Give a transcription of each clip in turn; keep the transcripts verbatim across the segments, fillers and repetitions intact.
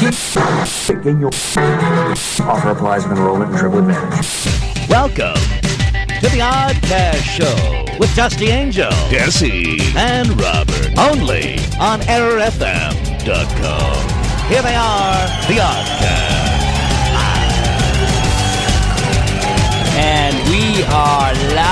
Begin your offer applies with enrollment and triple advantage. Welcome to the Oddcast Show with Dusty Angel, Jesse, and Robert. Only on error f m dot com. Here they are, the Oddcast. And we are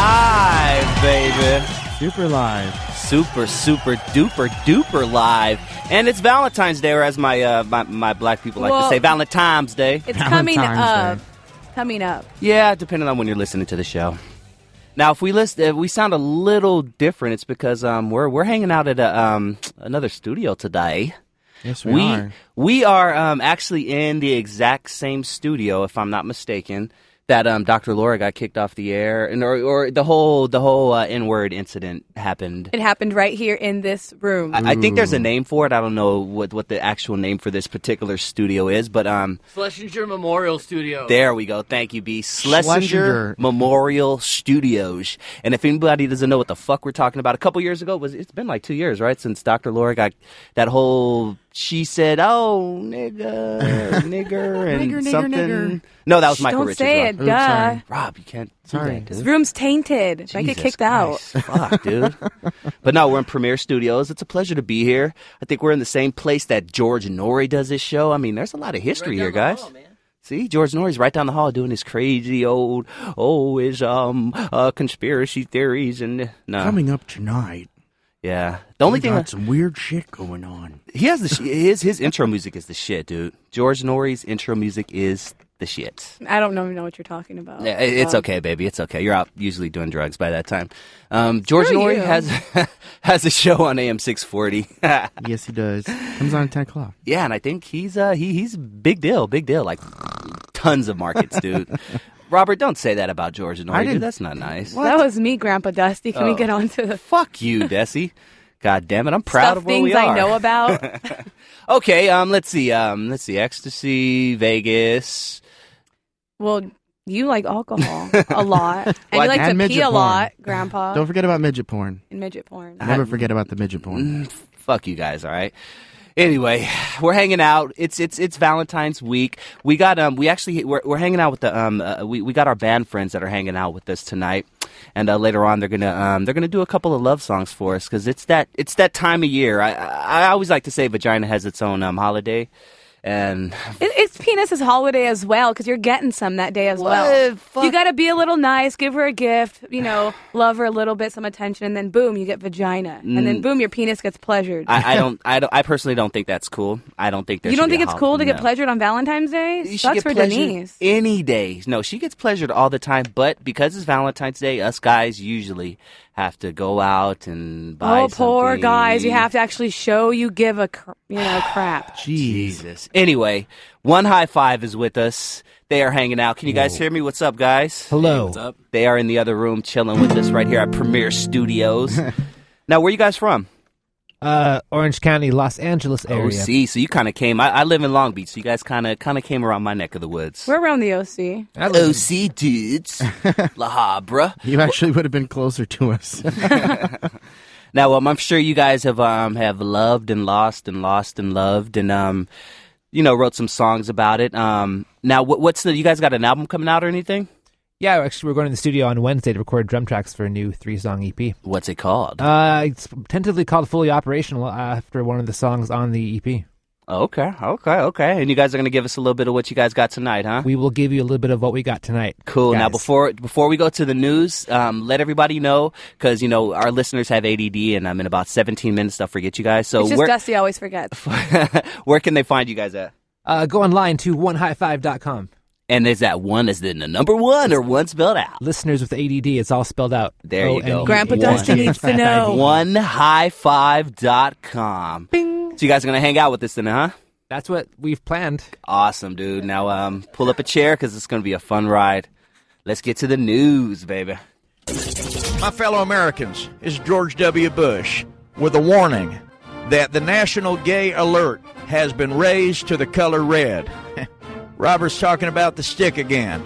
live, baby. Super live. Super, super, duper, duper live. And it's Valentine's Day, or as my uh, my, my black people like well, to say, Valentine's Day. It's coming Valentine's up. Day. Coming up. Yeah, depending on when you're listening to the show. Now, if we list, if we sound a little different, it's because um, we're we're hanging out at a, um, another studio today. Yes, we, we are. We are um, actually in the exact same studio, if I'm not mistaken, that um, Doctor Laura got kicked off the air, and or, or the whole the whole uh, N-word incident happened. It happened right here in this room. I, I think there's a name for it. I don't know what, what the actual name for this particular studio is, but um, Schlesinger Memorial Studio. There we go. Thank you, B. Schlesinger, Schlesinger. Memorial Studios. And if anybody doesn't know what the fuck we're talking about, a couple years ago, was it's been like two years, right, since Doctor Laura got that whole. She said, "Oh, nigga, nigger, and Nigger, nigger, something." nigger. No, that was Shh, Michael don't Richards. say Rob. it, Oops, duh. sorry. Rob, you can't. do Sorry. that, dude. This room's tainted. I get Jesus kicked out. Christ. Fuck, dude. But no, we're in Premiere Studios. It's a pleasure to be here. I think we're in the same place that George Norrie does his show. I mean, there's a lot of history here, guys. Hall, man. See, George Norrie's right down the hall doing his crazy old, oh, his um, uh, conspiracy theories and no, Coming up tonight, yeah. The only we thing got that, some weird shit going on. he has the sh- his his intro music is the shit, dude. George Norrie's intro music is the shit. I don't know, know what you're talking about. Yeah, it- it's Um, okay, baby. It's okay. You're out usually doing drugs by that time. Um, George Screw Norrie you. has has a show on A M six forty. Yes, he does. Comes on at ten o'clock. Yeah, and I think he's uh he he's big deal, big deal, like tons of markets, dude. Robert, don't say that about George I Norrie, dude. didn't- That's not nice. That was me, Grandpa Dusty. Can we Oh. get on to the Fuck you, Desi. God damn it, I'm proud stuff of where things we are. I know about? Okay, um, let's see, um, let's see, ecstasy, Vegas. Well, you like alcohol a lot. And Well, you like and to midget pee a porn. lot, Grandpa. Don't forget about midget porn. and midget porn. Never forget about the midget porn. Mm, fuck you guys, all right? Anyway, we're hanging out. It's it's it's Valentine's week. We got um we actually we're we're hanging out with the um uh, we we got our band friends that are hanging out with us tonight, and uh, later on they're gonna um they're gonna do a couple of love songs for us because it's that it's that time of year. I I always like to say vagina has its own um holiday, and It, it's penis's holiday as well because you're getting some that day as well. What? Fuck. You got to be a little nice, give her a gift, you know, love her a little bit, some attention, and then boom, you get vagina, and then boom, your penis gets pleasured. I, I don't I don't I personally don't think that's cool. I don't think there you should don't be think a it's cool to hol- get no. pleasured on Valentine's Day? You should Sucks get for pleasured Denise. any day. No, she gets pleasured all the time, but because it's Valentine's Day, us guys usually have to go out and buy Oh, poor something. guys! You have to actually show you give a cr- you know crap. Jeez. Jesus. Anyway, One High Five is with us. They are hanging out. Can you guys hear me? What's up, guys? Hello. What's up? They are in the other room chilling with us right here at Premiere Studios. Now, where you guys from? Uh, Orange County, Los Angeles area. O C. So you kind of came. I, I live in Long Beach, so you guys kind of kind of came around my neck of the woods. We're around the O C. I live in- O C dudes. La Habra. You actually would have been closer to us. Now, um, I'm sure you guys have um have loved and lost and lost and loved and um, you know, wrote some songs about it. Um, now, what, what's the? You guys got an album coming out or anything? Yeah, actually, we're going to the studio on Wednesday to record drum tracks for a new three-song E P. What's it called? Uh, it's tentatively called Fully Operational after one of the songs on the E P. Okay, okay, okay. And you guys are gonna give us a little bit of what you guys got tonight, huh? We will give you a little bit of what we got tonight. Cool. Now, guys. before before we go to the news, um, let everybody know because you know our listeners have A D D, and I'm in about seventeen minutes. I'll forget you guys. So It's just where Dusty always forgets. where can they find you guys at? Uh, go online to one high five dot com. And is that one? Is it the number one or one spelled out? Listeners with A D D, it's all spelled out. There you go. Grandpa One. Dusty needs to know. one high five dot com. Bing. So you guys are going to hang out with us then, huh? That's what we've planned. Awesome, dude. Now um, pull up a chair because it's going to be a fun ride. Let's get to the news, baby. My fellow Americans, it's George W. Bush with a warning that the National Gay Alert has been raised to the color red. Robert's talking about the stick again.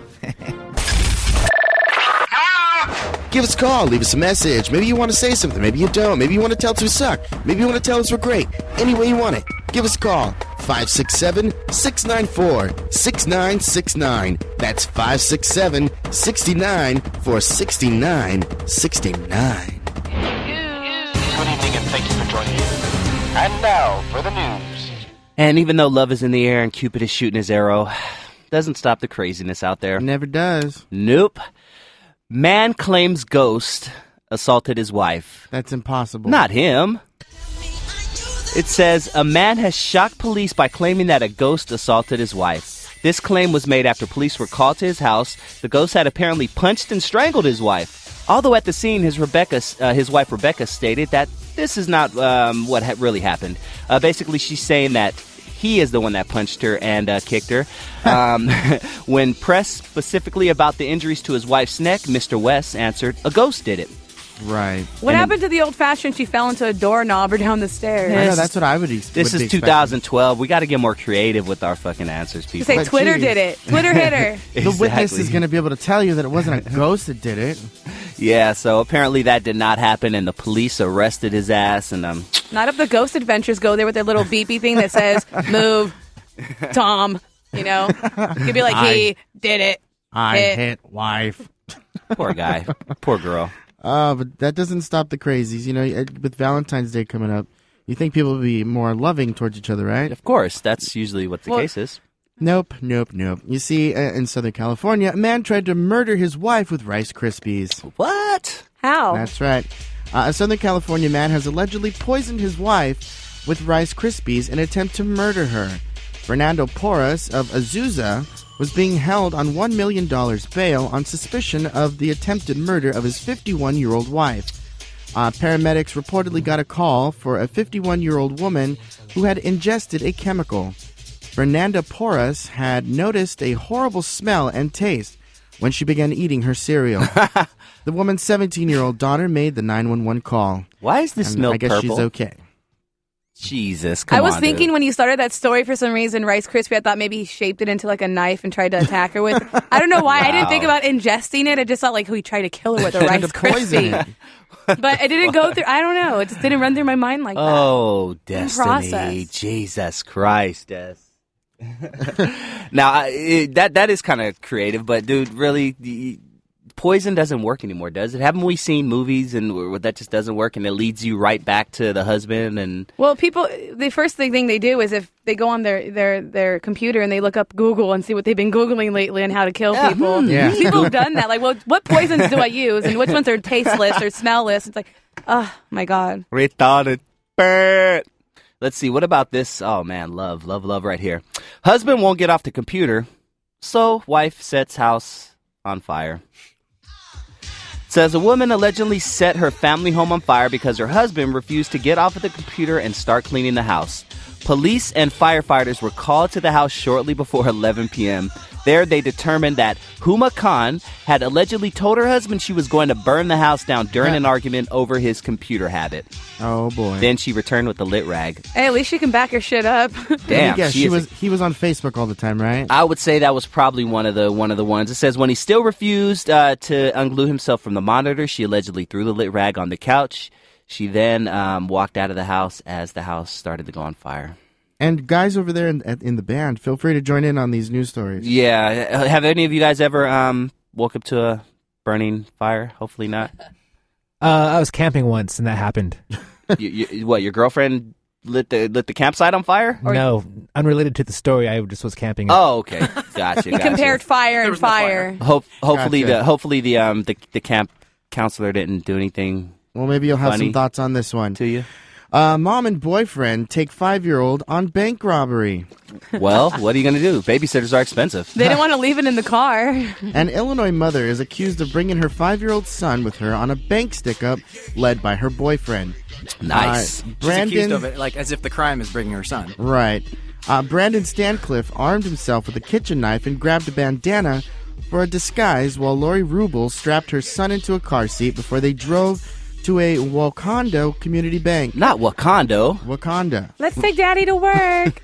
Give us a call, leave us a message. Maybe you want to say something, maybe you don't. Maybe you want to tell us we suck. Maybe you want to tell us we're great. Any way you want it. Give us a call. five six seven, six nine four, six nine six nine. That's five six seven, six nine four, six nine six nine. Good evening and thank you for joining us. And now for the news. And even though love is in the air and Cupid is shooting his arrow, doesn't stop the craziness out there. Never does. Nope. Man claims ghost assaulted his wife. That's impossible. Not him. It says a man has shocked police by claiming that a ghost assaulted his wife. This claim was made after police were called to his house. The ghost had apparently punched and strangled his wife. Although at the scene, his Rebecca, uh, his wife Rebecca stated that this is not um, what ha- really happened. Uh, basically, she's saying that he is the one that punched her and uh, kicked her. Um, when pressed specifically about the injuries to his wife's neck, Mister West answered, a ghost did it. Right. What And happened to the old-fashioned she fell into a doorknob or down the stairs? I know, that's what I would ex- This would be is two thousand twelve. We got to get more creative with our fucking answers, You people. say But Twitter geez. did it. Twitter hit her. The witness Exactly. is going to be able to tell you that it wasn't a ghost that did it. Yeah, so apparently that did not happen, and the police arrested his ass. And um, Not if the Ghost Adventures go there with their little beepy thing that says, move, Tom. You know? You'd be like, he did it. I Hit. hit wife. poor guy, poor girl. Uh, but that doesn't stop the crazies. You know, it- with Valentine's Day coming up, you think people would be more loving towards each other, right? Of course, that's usually what the Well- case is. Nope, nope, nope. You see, uh, in Southern California, a man tried to murder his wife with Rice Krispies. What? How? That's right. Uh, a Southern California man has allegedly poisoned his wife with Rice Krispies in an attempt to murder her. Fernando Porras of Azusa was being held on one million dollars bail on suspicion of the attempted murder of his fifty-one-year-old wife. Uh, paramedics reportedly got a call for a fifty-one-year-old woman who had ingested a chemical. Fernanda Porras had noticed a horrible smell and taste when she began eating her cereal. The woman's seventeen-year-old daughter made the nine one one call. Why is this And milk I guess purple? she's okay. Jesus, come I was on, thinking dude. when you started that story for some reason, Rice Krispie, I thought maybe he shaped it into like a knife and tried to attack her with. I don't know why. I didn't think Wow. about ingesting it. I just thought like, oh, he tried to kill her with a Tried Rice to poison Krispie. it. But it didn't go through. I don't know. It just didn't run through my mind like that. Oh, Destiny. process. Jesus Christ, Des. Now, I, it, that that is kind of creative, but dude, really, the, poison doesn't work anymore, does it? Haven't we seen movies and where that just doesn't work, and it leads you right back to the husband? And Well, people, the first thing they do is if they go on their, their, their computer and they look up Google and see what they've been Googling lately and how to kill Yeah, people. hmm. Yeah. People have done that. Like, well, what poisons do I use and which ones are tasteless or smellless? It's like, oh, my God. retarded. Burn. Let's see. What about this? Oh man, love, love, love, right here. Husband won't get off the computer, so wife sets house on fire. Says a woman allegedly set her family home on fire because her husband refused to get off of the computer and start cleaning the house. Police and firefighters were called to the house shortly before eleven p.m. There, they determined that Huma Khan had allegedly told her husband she was going to burn the house down during an argument over his computer habit. Oh boy. Then she returned with the lit rag. Hey, at least you can back your shit up. Damn, yeah, she, she is a- was. He was on Facebook all the time, right? I would say that was probably one of the one of the ones. It says when he still refused uh, to unglue himself from the monitor, she allegedly threw the lit rag on the couch. She then um, walked out of the house as the house started to go on fire. And guys over there in, at- in the band, feel free to join in on these news stories. Yeah, have any of you guys ever um, woke up to a burning fire? Hopefully not. Uh, I was camping once, and that happened. you, you, what? Your girlfriend lit the lit the campsite on fire? no, unrelated to the story. I just was camping. Oh, okay, gotcha. You gotcha. compared fire and was no fire. fire. Hope, hopefully Gotcha. the hopefully the um the, the camp counselor didn't do anything Well, maybe you'll have Funny. some thoughts on this one. to you. Uh, mom and boyfriend take five-year-old on bank robbery. Well, what are you gonna do? Babysitters are expensive. They didn't want to leave it in the car. An Illinois mother is accused of bringing her five-year-old son with her on a bank stick-up led by her boyfriend. Nice. Uh, She's Brandon, accused of it, like as if the crime is bringing her son. right. Uh, Brandon Stancliffe armed himself with a kitchen knife and grabbed a bandana for a disguise while Lori Rubel strapped her son into a car seat before they drove to a Wakanda community bank. Not Wakanda. Wakanda. Let's take daddy to work.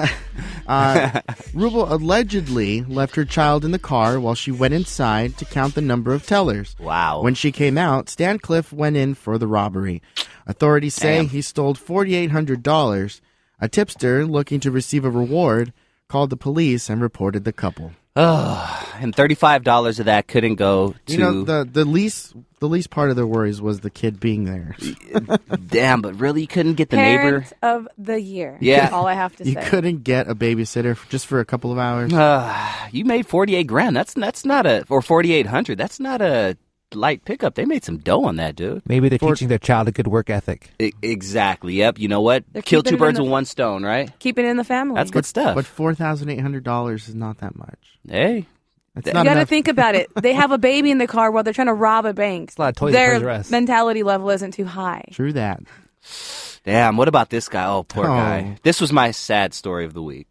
Uh, Rubel allegedly left her child in the car while she went inside to count the number of tellers. Wow. When she came out, Stancliffe went in for the robbery. Authorities say Damn. he stole four thousand eight hundred dollars. A tipster looking to receive a reward called the police and reported the couple. Oh, and thirty-five dollars of that couldn't go to... You know, the, the least the least part of their worries was the kid being there. Damn, but really you couldn't get the Parent neighbor? of the year. Yeah. That's all I have to You say. couldn't get a babysitter f- just for a couple of hours. Uh, you made forty-eight grand. That's that's not a... Or forty-eight hundred. That's not a light pickup. They made some dough on that, dude. Maybe they're For- teaching their child a good work ethic. I- exactly. Yep. You know what? They're Kill keeping two it in birds the- with one stone, right? Keep it in the family. That's good stuff. But four thousand eight hundred dollars is not that much. Hey. That's You not got to enough. think about it. They have a baby in the car while they're trying to rob a bank. a lot of toys at Toys R Their Us. mentality level isn't too high. True that. Damn, what about this guy? Oh, poor Oh. guy. This was my sad story of the week.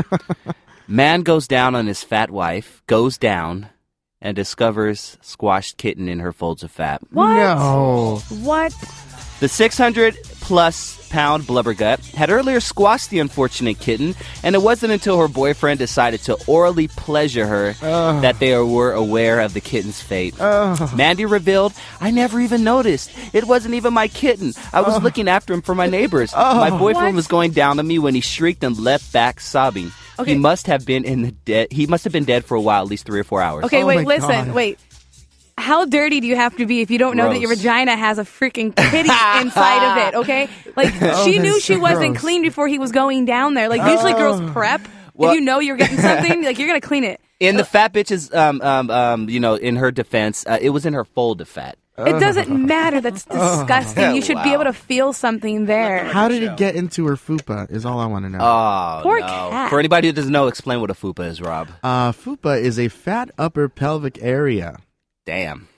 Man goes down on his fat wife, goes down, and discovers squashed kitten in her folds of fat. What? No. What? The six hundred plus pound blubbergut had earlier squashed the unfortunate kitten, and it wasn't until her boyfriend decided to orally pleasure her that they were aware of the kitten's fate. Mandy revealed, "I never even noticed. It wasn't even my kitten. I was looking after him for my neighbors. My boyfriend What? was going down on me when he shrieked and leapt back sobbing. Okay. He must have been in the dead. He must have been dead for a while, at least three or four hours." Okay, Oh wait, my listen, God. wait. How dirty do you have to be if you don't know that your Gross. vagina has a freaking kitty inside of it, okay? Like, she that knew is she so wasn't gross. clean before he was going down there. Like, usually girls prep. Well- if you know you're getting something, like, you're going to clean it. In the fat bitch's, um, um, um, you know, in her defense, uh, it was in her fold of fat. It doesn't matter. That's disgusting. You should be Wow. able to feel something there. How did it get into her fupa is all I want to know. Oh, Poor no. cat. For anybody who doesn't know, explain what a fupa is, Rob. Uh, fupa is a fat upper pelvic area. Damn.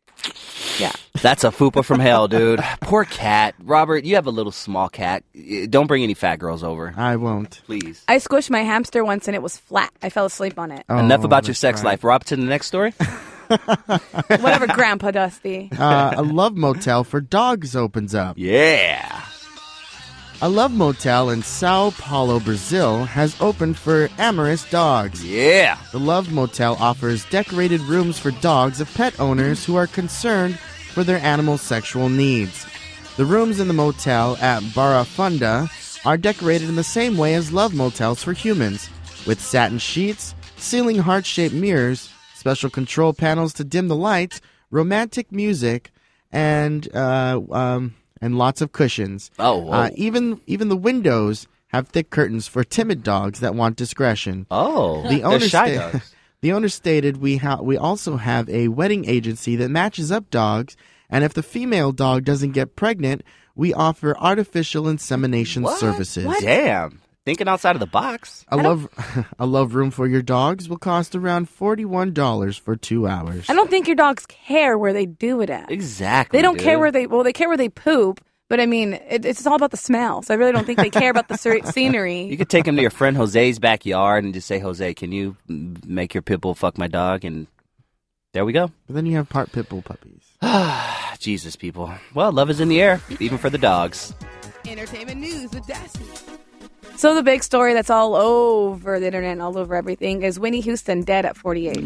Yeah. That's a fupa from hell, dude. Poor cat. Robert, you have a little small cat. Don't bring any fat girls over, I won't. please. I squished my hamster once and it was flat. I fell asleep on it. Oh, Enough about your that's sex right. life. Rob, to the next story. Whatever, Grandpa Dusty. Uh, a love motel for dogs opens up. Yeah. A love motel in Sao Paulo, Brazil has opened for amorous dogs. Yeah. The Love Motel offers decorated rooms for dogs of pet owners who are concerned for their animal's sexual needs. The rooms in the motel at Barra Funda are decorated in the same way as love motels for humans, with satin sheets, ceiling heart-shaped mirrors, special control panels to dim the lights, romantic music, and uh, um, and lots of cushions. Oh, whoa. Uh, even even the windows have thick curtains for timid dogs that want discretion. Oh, The they're owner, shy sta- dogs. the owner stated, we, ha- we also have a wedding agency that matches up dogs, and if the female dog doesn't get pregnant, we offer artificial insemination What? services. Damn. Thinking outside of the box. A love, a love room for your dogs will cost around forty-one dollars for two hours. I don't think your dogs care where they do it at. Exactly. They don't dude. care where they, well, they care where they poop, but I mean, it, it's all about the smell. So I really don't think they care about the ser- scenery. You could take him to your friend Jose's backyard and just say, "Jose, can you mm, make your pit bull fuck my dog?" And there we go. But then you have part pit bull puppies. Jesus, people. Well, love is in the air, even for the dogs. Entertainment news with Dusty. So the big story that's all over the internet and all over everything is Whitney Houston dead at forty-eight.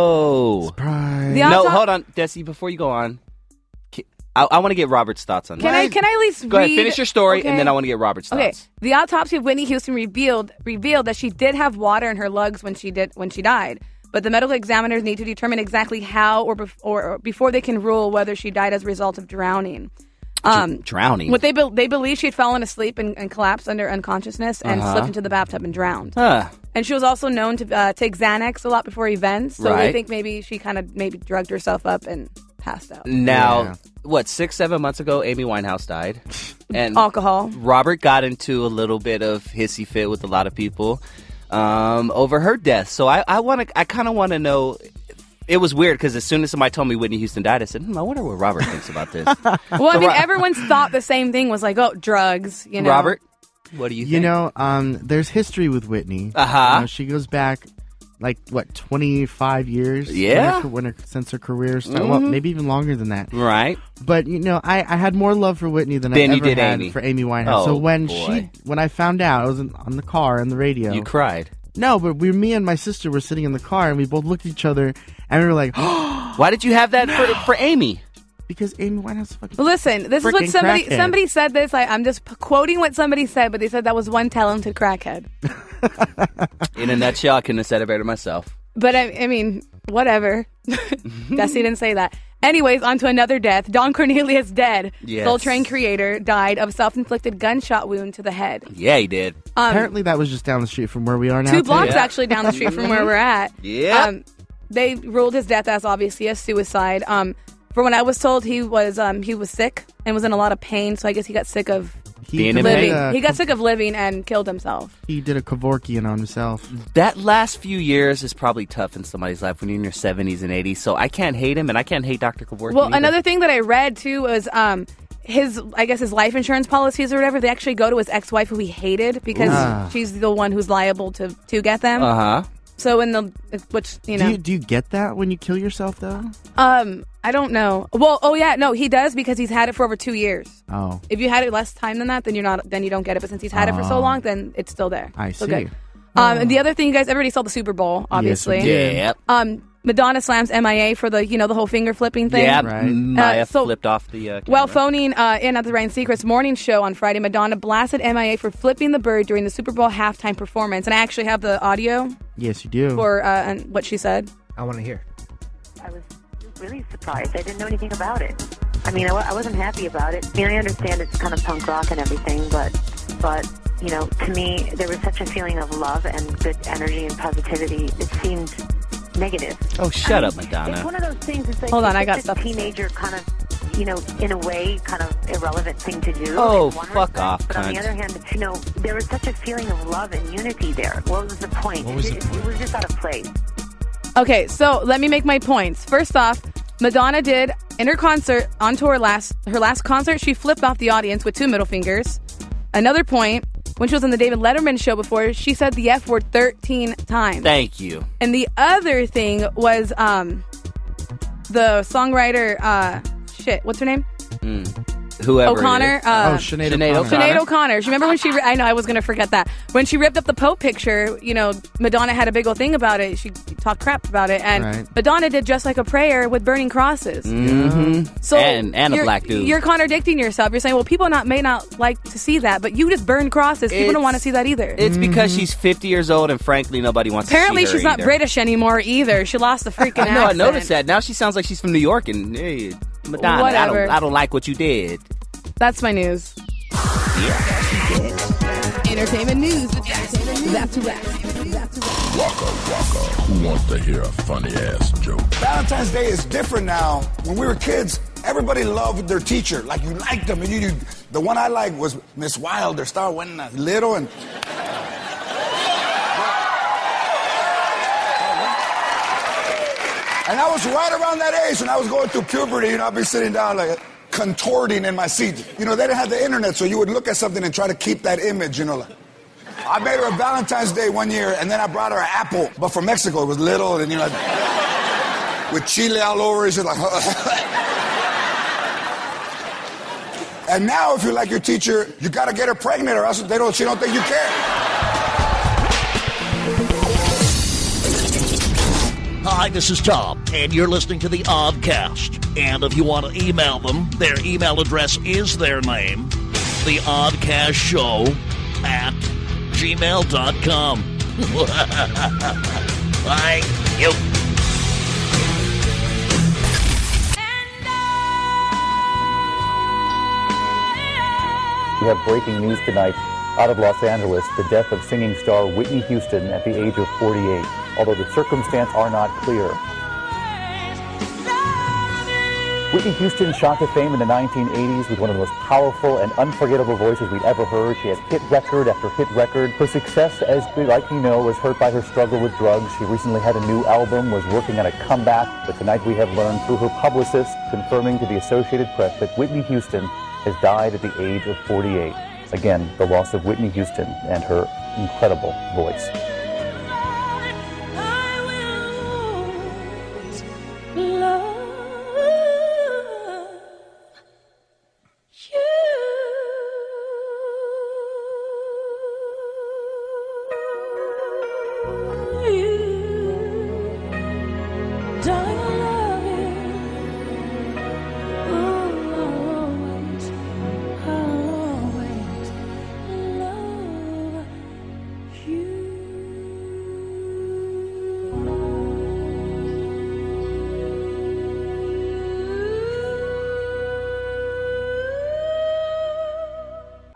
No. Surprise. The No, autop- hold on, Desi. Before you go on, ca- I, I want to get Robert's thoughts on Can that. I can I at least Go read? ahead, finish your story, Okay. and then I want to get Robert's Okay, thoughts. the autopsy of Whitney Houston revealed revealed that she did have water in her lungs when she did when she died, but the medical examiners need to determine exactly how or, bef- or, or before they can rule whether she died as a result of drowning. Um, Drowning. what they be- they believe she had fallen asleep and, and collapsed under unconsciousness and Uh-huh. slipped into the bathtub and drowned. Huh. And she was also known to uh, take Xanax a lot before events, so they Right. think maybe she kind of maybe drugged herself up and passed out. Now, Yeah. what, six, seven months ago, Amy Winehouse died. And Alcohol. Robert got into a little bit of hissy fit with a lot of people um, over her death. So I, I want to, I kind of want to know. It was weird because as soon as somebody told me Whitney Houston died, I said, hmm, I wonder what Robert thinks about this. Well, I mean, everyone's thought the same thing was like, oh, drugs, you know. Robert, what do you think? You know, um, there's history with Whitney. Uh-huh. You know, she goes back, like, what, twenty-five years? Yeah. When her, when her, since her career started. Well, maybe even longer than that. Right. But, you know, I, I had more love for Whitney than Than I you ever did had Amy. for Amy Winehouse. Oh, so when boy. she, when I found out, I was in, on the car, on the radio. You cried. No, but we, me and my sister were sitting in the car, and we both looked at each other, and we were like, Why did you have that for, for Amy? Because Amy Winehouse is fucking. Listen, this is what frickin' somebody crackhead. somebody said. This I, I'm just p- quoting what somebody said, but they said that was one talented crackhead. In a nutshell, I couldn't have said it better myself. But I, I mean, whatever. Desi didn't say that. Anyways, on to another death. Don Cornelius dead. Yes. Soul Train creator died of self-inflicted gunshot wound to the head. Yeah, he did. Um, Apparently, that was just down the street from where we are now. two too. blocks Yeah. actually down the street from where we're at. Yeah. Um, they ruled his death as obviously a suicide. Um, from what I was told, he was um, he was sick and was in a lot of pain. So I guess he got sick of He Being in living. pain. Uh, he got sick of living and killed himself. He did a Kevorkian on himself. That last few years is probably tough in somebody's life when you're in your seventies and eighties. So I can't hate him, and I can't hate Doctor Kevorkian Well, either. another thing that I read too was um, his, I guess his life insurance policies or whatever. They actually go to his ex-wife who he hated because Ah. she's the one who's liable to to get them. Uh-huh. So in the which you know, Do you, do you get that when you kill yourself, though? um, I don't know. Well, oh yeah, no, he does because he's had it for over two years. Oh, If you had it less time than that, then you're not. Then you don't get it. But since he's had it for so Oh. long, then it's still there. I So see. good. Um, and the other thing, you guys, everybody saw the Super Bowl, obviously. Yes, we did. Yep. Um, Madonna slams M I A for the you know the whole finger flipping thing. Yeah, Right. Maya Uh, so- flipped off the uh, While camera. phoning uh, in at the Ryan Seacrest morning show on Friday, Madonna blasted M I A for flipping the bird during the Super Bowl halftime performance. And I actually have the audio yes, you do. for uh, and what she said. I want to hear. I was really surprised. I didn't know anything about it. I mean, I, w- I wasn't happy about it. I mean, I understand it's kind of punk rock and everything, but, but you know, to me, there was such a feeling of love and good energy and positivity. It seemed negative. Oh, shut I up, mean, Madonna. It's one of those things. It's like Hold on, it's I got just stuff a to say. teenager kind of, you know, in a way, kind of irrelevant thing to do. Oh, in one fuck respect. off, But on cunt. the other hand, you know, there was such a feeling of love and unity there. What was the point? What was it, the it, it was just out of place. Okay, so let me make my points. First off, Madonna did in her concert on tour last her last concert, she flipped off the audience with two middle fingers. Another point, when she was on the David Letterman show before, she said the F word thirteen times. Thank you. And the other thing was um the songwriter uh shit, what's her name? Whoever O'Connor. it is. Uh, oh, Sinead Sinead O'Connor. Sinead O'Connor. Do you remember when she? Ri- I know I was going to forget that. When she ripped up the Pope picture, you know, Madonna had a big old thing about it. She talked crap about it, and Right. Madonna did just like a prayer with burning crosses. Mhm. So and and a you're- black dude. You're contradicting yourself. You're saying, well, people not may not like to see that, but you just burn crosses. People don't It's- want to see that either. It's because she's fifty years old, and frankly, nobody wants Apparently, to see her she's not either. British anymore either. She lost the freaking I know. I accent. noticed that. Now she sounds like she's from New York, and hey, Madonna, I Whatever. don't, I don't like what you did. That's my news. Entertainment news. That's a wrap. Waka waka. Who wants to hear a funny ass joke? Valentine's Day is different now. When we were kids, everybody loved their teacher. Like, you liked them. And you, you, the one I liked was Miss Wilder. Started when I was little. And And I was right around that age when I was going through puberty. You know, I'd be sitting down like contorting in my seat. You know, they didn't have the internet, so you would look at something and try to keep that image, you know. Like, I made her a Valentine's Day one year, and then I brought her an apple, but from Mexico. It was little, and you know, like, with chile all over it. She's like, and now, if you like your teacher, you got to get her pregnant, or else they don't. She don't think you care. Hi, this is Tom, and you're listening to the Oddcast. And if you want to email them, their email address is their name, the Oddcast Show at gmail dot com. Thank you. We have breaking news tonight out of Los Angeles, the death of singing star Whitney Houston at the age of forty-eight, although the circumstances are not clear. Whitney Houston shot to fame in the nineteen eighties with one of the most powerful and unforgettable voices we'd ever heard. She had hit record after hit record. Her success, as we likely know, was hurt by her struggle with drugs. She recently had a new album, was working on a comeback, but tonight we have learned through her publicist confirming to the Associated Press that Whitney Houston has died at the age of forty-eight. Again, the loss of Whitney Houston and her incredible voice. Don't love you.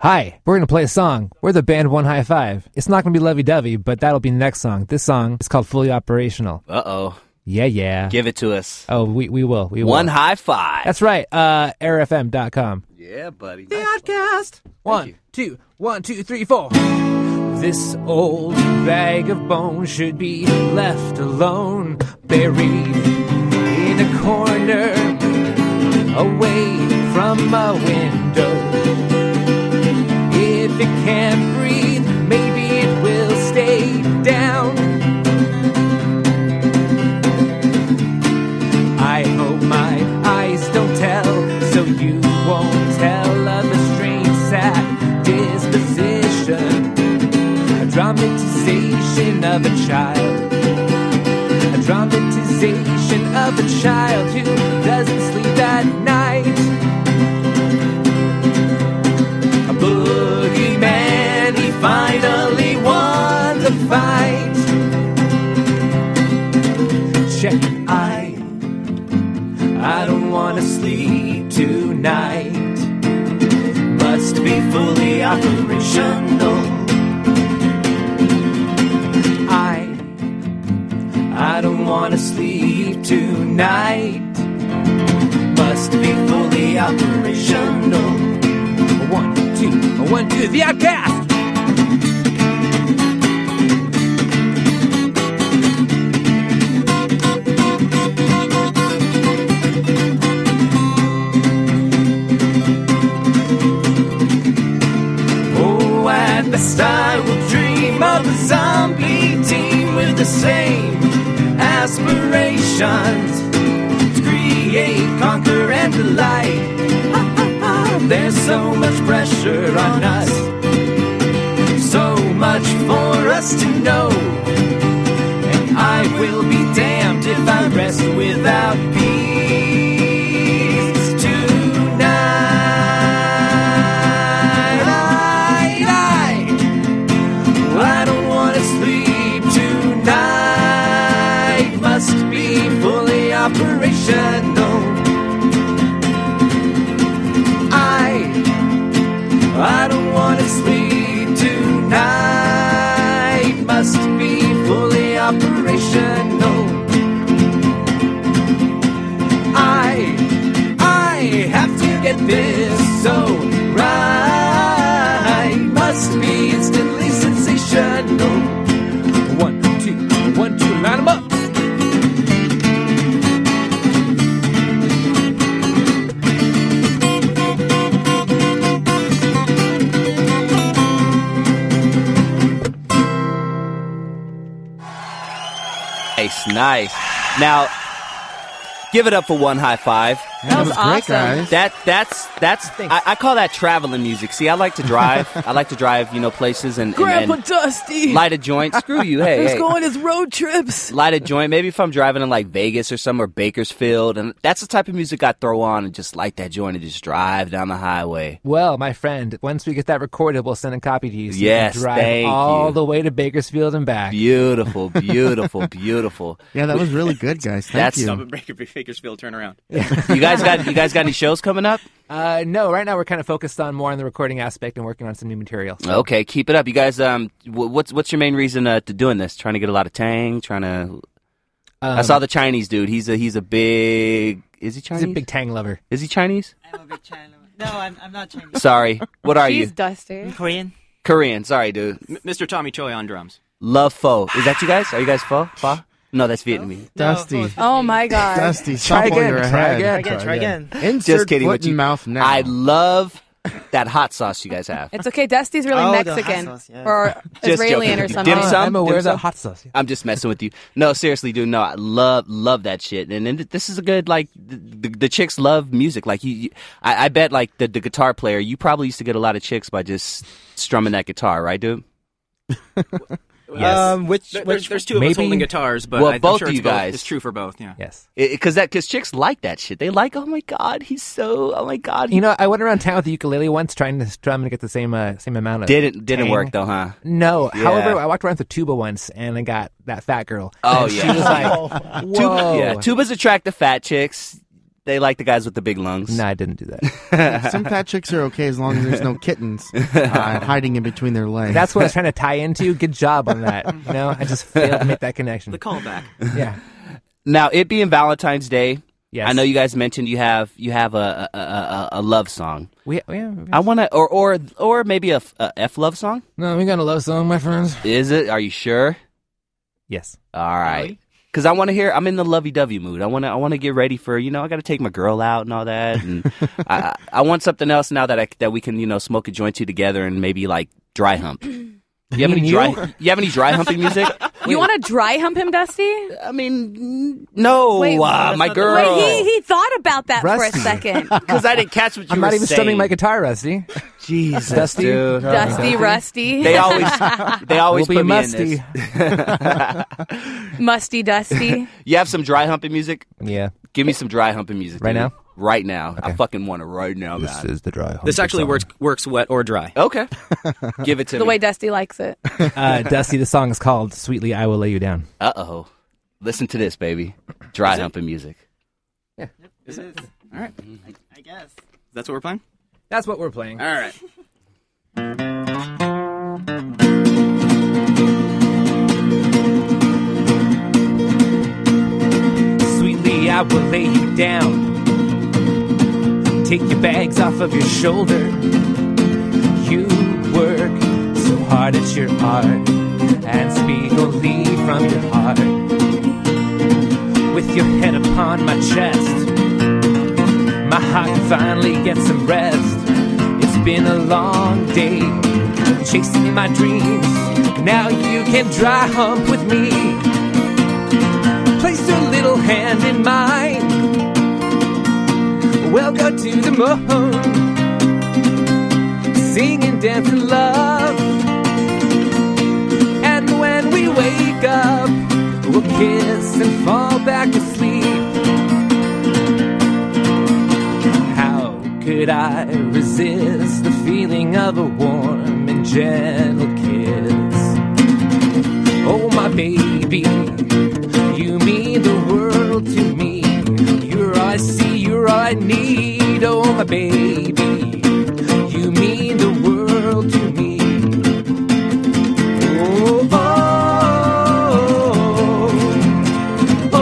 Hi, we're going to play a song. We're the band One High Five. It's not going to be lovey-dovey, but that'll be the next song. This song is called Fully Operational. Uh-oh. Yeah, yeah. Give it to us. Oh, we we will. We will. One High Five. That's right. Uh, air f m dot com. Yeah, buddy. The Oddcast. One, two, one, two, three, four. This old bag of bones should be left alone, buried in a corner, away from a window. If it can't breathe, maybe it will stay down. I hope my eyes don't tell, so you won't tell of a strange, sad disposition. A dramatization of a child. A dramatization of a child who doesn't sleep at night. A boogeyman, he finally won the fight. Check, I I don't wanna sleep tonight. Must be fully operational. I I don't wanna sleep tonight. Must be fully operational. One, two, one, two, the Outcast! Oh, at best I will dream of a zombie team with the same aspirations to create, conquer, and delight. There's so much pressure on us, so much for us to know, and I will be damned if I rest without peace tonight. I, I don't want to sleep tonight. Must be fully operational. I don't want to sleep tonight. Must be fully operational. I, I have to get this so right. Must be instantly sensational. One, two, one, two, line 'em up. Nice, nice. Now, give it up for One High Five. That was awesome. That that's that's I, I call that traveling music. See, I like to drive. I like to drive, you know, places and, and, Grandpa and Dusty. light a joint. Screw you, hey, He's hey. going his road trips. Light a joint. Maybe if I'm driving in like Vegas or somewhere, Bakersfield, and that's the type of music I throw on and just light that joint and just drive down the highway. Well, my friend, once we get that recorded, we'll send a copy to you. So Yes, you can drive thank all you. the way to Bakersfield and back. Beautiful, beautiful, beautiful. Yeah, that was really good, guys. Thank That's- you. Stop at Baker- Bakersfield turnaround. You guys got you guys got any shows coming up? Uh, no, right now we're kind of focused on more on the recording aspect and working on some new material. So. Okay, keep it up, you guys. Um, wh- what's what's your main reason uh, to doing this? Trying to get a lot of tang. Trying to. I Um, saw the Chinese dude. He's a he's a big. Is he Chinese? He's a big tang lover. Is he Chinese? I'm a big China. No, I'm, I'm not Chinese. Sorry. What are She's you? Dusty. Korean. Korean. Sorry, dude. M- Mister Tommy Choi on drums. Love pho. Is that you guys? Are you guys pho? Pho? No, that's Vietnamese. Dusty. Oh my God. Dusty, Try stop while again, you're try ahead. again. Try again, try again. Insert Just kidding. foot What you in mouth now. I love that hot sauce you guys have. It's okay. Dusty's really Oh, the hot Mexican sauce, yeah. or Just Israelian joking. or something. Dim sum? I'm aware Dim of that sum? hot sauce. I'm just messing with you. No, seriously, dude. No, I love love that shit. And, and this is a good like the, the, the chicks love music. Like you, you I, I bet like the, the guitar player. You probably used to get a lot of chicks by just strumming that guitar, right, dude? Yes. Um, which, There- which there's, there's two of us maybe- holding guitars, but Well, I, I'm both sure of it's you both- guys. It's true for both, yeah. Yes. Because that because chicks like that shit. They like, oh my god, he's so, oh my god. You know, I went around town with the ukulele once trying to strum and get the same uh, same amount of. didn't didn't tang. work though, huh? No. Yeah. However, I walked around with the tuba once and I got that fat girl. Oh And yeah. She was like, Tuba, whoa. yeah, tubas attract the fat chicks. They like the guys with the big lungs. No, I didn't do that. Some fat chicks are okay as long as there's no kittens uh, hiding in between their legs. That's what I was trying to tie into. Good job on that. You know, I just failed to make that connection. The callback. Yeah. Now, it being Valentine's Day, Yes. I know you guys mentioned you have you have a a, a, a love song. We, yeah, I want to, or or or maybe a, a F love song. No, we got a love song, my friends. Is it? Are you sure? Yes. All right. Because I want to hear. I'm in the lovey-dovey mood. I want to. I want to get ready for. You know, I got to take my girl out and all that. And I, I want something else now that I that we can you know smoke a joint to together and maybe like dry hump. You have any You? dry? You have any dry humping music? You want to dry hump him, Dusty? I mean, no, Wait, uh, my girl. Wait, he, he thought about that Rusty. for a second. Because I didn't catch what you I'm were not even saying. strumming my guitar, Rusty. Jesus, Dusty. dude. Dusty, Rusty. They always, they always We'll put be me musty. in this. Musty Dusty. You have some dry humping music? Yeah. Give me some dry humping music. Right dude. now? Right now. I Okay. fucking want it right now, This man. is the dry hump This actually song. works works wet or dry. Okay. Give it to The me. way Dusty likes it. Uh, Dusty, the song is called Sweetly I Will Lay You Down. Uh-oh. Listen to this, baby. Dry humping music. Yeah. Is it? All right. I guess. That's what we're playing? That's what we're playing. All right. Sweetly I will lay you down. Take your bags off of your shoulder. You work so hard at your art and speak only from your heart. With your head upon my chest, my heart can finally get some rest. It's been a long day chasing my dreams. Now you can dry hump with me. Place your little hand in mine. We'll go to the moon, sing and dance in love. And when we wake up, we'll kiss and fall back asleep. How could I resist the feeling of a warm and gentle kiss? Oh, my baby, you mean the world to me. You're all I see, you're all I need. Oh, my baby, you mean the world to me. Oh, oh, oh,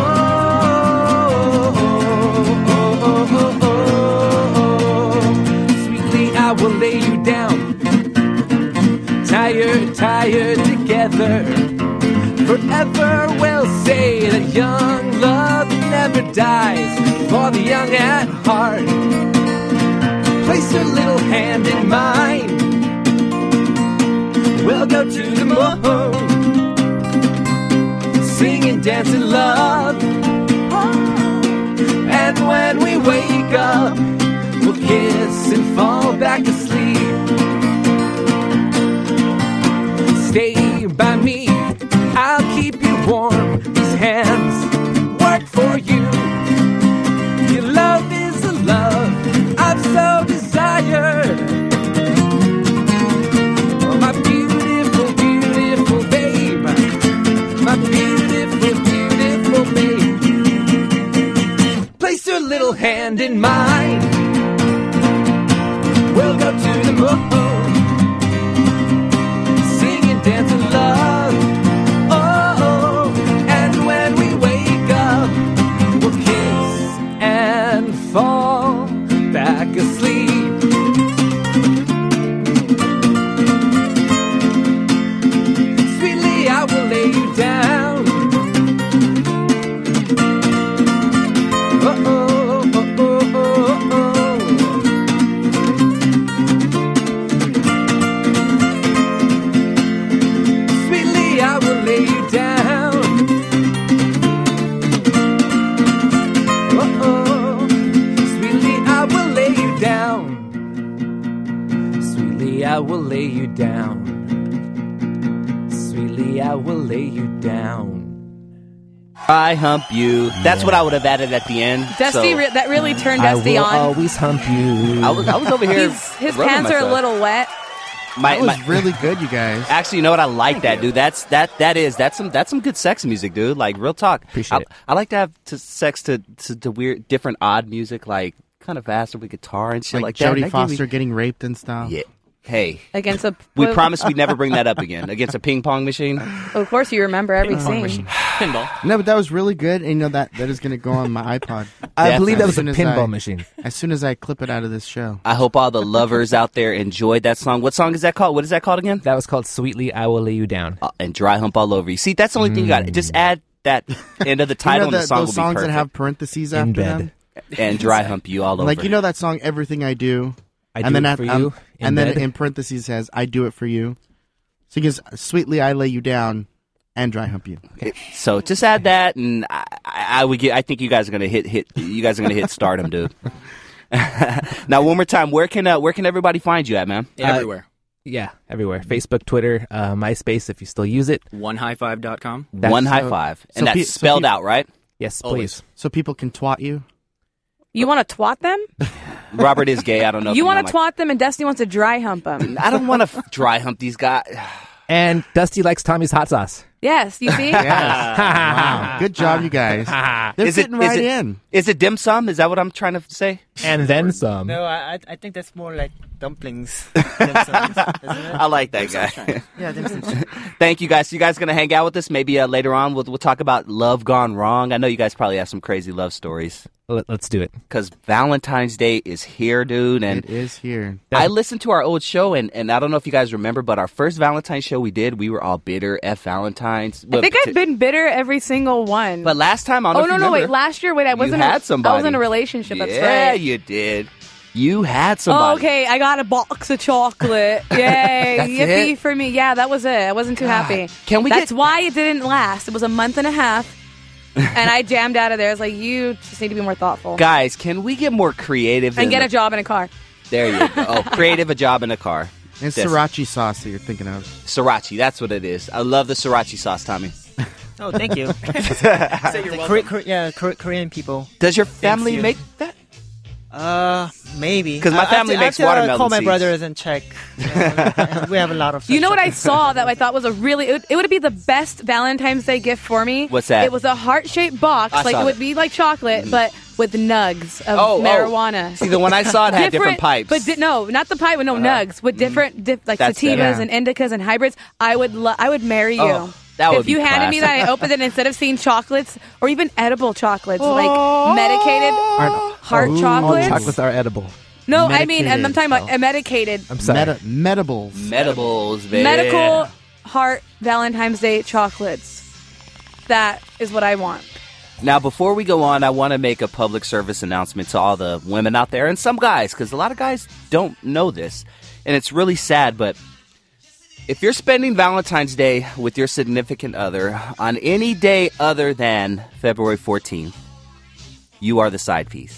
oh, oh, oh, oh. Sweetly, I will lay you down. Tired, tired together. Forever we'll say that young love never dies for the young at heart. Place your little hand in mine. We'll go to the moon, sing and dance in love. And when we wake up, we'll kiss and fall back asleep. Stay by me, I'll keep you warm. These hands work for you. Your love is the love I've so desired. Oh, my beautiful, beautiful babe. My beautiful, beautiful babe. Place your little hand in mine. We'll go to the moon, sing and dance in love. Oh, and when we wake up, we'll kiss and fall back asleep. Sweetly, I will lay you down. Oh, oh, oh, oh, oh, oh. Sweetly, I will lay you down. Oh, oh. Sweetly, I will lay you down. Sweetly, I will lay you down. Sweetly, I will lay you down. I hump you. That's what I would have added at the end. Dusty, so- re- that really turned I Dusty will on. always hump you. I was, I was over here. He's, his rubbing pants are a myself. little wet. My, that was my- really good, you guys. Actually, you know what? I like that, dude. That's that that is that's some that's some good sex music, dude. Like real talk. Appreciate I, it. I like to have to sex to, to to weird, different, odd music, like kind of faster with guitar and shit Like, like, that. Jodie That gave me- Foster getting raped and stuff. Yeah. Hey, Against a. we well, promise we'd never bring that up again. Against a ping pong machine. Of course, you remember every scene. Pinball. No, but that was really good, and you know that that is going to go on my iPod. I believe that As was a soon as pinball I- machine. As soon as I clip it out of this show. I hope all the lovers out there enjoyed that song. What song is that called? What is that called again? That was called "Sweetly I Will Lay You Down." Uh, and dry hump all over you. See, that's the only thing you got. Just add that end of the title, you know and the the, song those will be songs perfect. that have parentheses In after bed. them? And dry hump you all over. Like, you know that song, Everything I Do? I and do then it at- for um, you. in and then bed. in parentheses it says, I do it for you. So he goes, Sweetly I lay you down and dry hump you. So just add that, and I, I, I would get. I think you guys are gonna hit hit. You guys are gonna hit stardom, dude. Now, one more time, where can uh, where can everybody find you at, man? Everywhere. Yeah, everywhere. Facebook, Twitter, uh, MySpace, if you still use it. one high five dot com. That's- One high so- five, so and that's pe- so spelled pe- out, right? Yes, Always. please. So people can twat you? You want to twat them? Robert is gay. I don't know. if You know want to my- twat them, and Destiny wants to dry hump them. I don't want to f- dry hump these guys. And Dusty likes Tommy's hot sauce. Yes, you see? Wow. Good job, you guys. They're Is it- fitting is right it- in. Is it dim sum? Is that what I'm trying to say? And then some. No, I I- I think that's more like dumplings. Dim sums, isn't it? I like that guy. Yeah, dim sums. Thank you guys. You guys gonna hang out with us? Maybe uh, later on we'll we'll talk about love gone wrong. I know you guys probably have some crazy love stories. Let, let's do it. Because Valentine's Day is here, dude, and It is here. I listened to our old show, and, and I don't know if you guys remember, but our first Valentine's show we did, we were all bitter F Valentine's. I But, think I've been bitter every single one. but last time, I don't oh know if no you no wait! remember, Last year, wait, I wasn't. you had a, somebody. I was in a relationship. That's yeah, right. you did. You had Oh, somebody. okay, I got a box of chocolate. Yay! That's Yippee it? for me. Yeah, that was it. I wasn't too happy. Can we That's get- why it didn't last. It was a month and a half, and I jammed out of there. I was like, you just need to be more thoughtful Guys, can we get more creative? and than get the- a job in a car. There you go. Oh, creative, a job in a car. And Yes. sriracha sauce that you're thinking of. Sriracha, that's what it is. I love the sriracha sauce, Tommy. Oh, thank you. The Kore- Kore- yeah, Kore- Korean people. Does your family you. make that? Uh, maybe. 'Cause my I- I family have to- makes I have to, uh, watermelon call my seeds. brothers and check. Uh, we have a lot of. You know what I such- saw that I thought was a really it would, it would be the best Valentine's Day gift for me. What's that? It was a heart shaped box, I like saw it would that. be like chocolate, but with nugs of Oh, oh. marijuana. See, the one I saw, it had different pipes. but di- no, not the pipe, but no Uh-huh. nugs with different, dif- like That's sativas better. and indicas and hybrids. I would, lo- I would marry you. Oh, that would if be you handed me that, classic. I opened it instead of seeing chocolates or even edible chocolates, like medicated Aren't- heart All chocolates. chocolates are edible. No, I mean, I'm, I'm Medicated, talking about so. uh, medicated. I'm sorry. Meta- Medibles. Medibles, baby. Medical heart Valentine's Day chocolates. That is what I want. Now, before we go on, I want to make a public service announcement to all the women out there and some guys, because a lot of guys don't know this, and it's really sad, but if you're spending Valentine's Day with your significant other on any day other than February fourteenth, you are the side piece.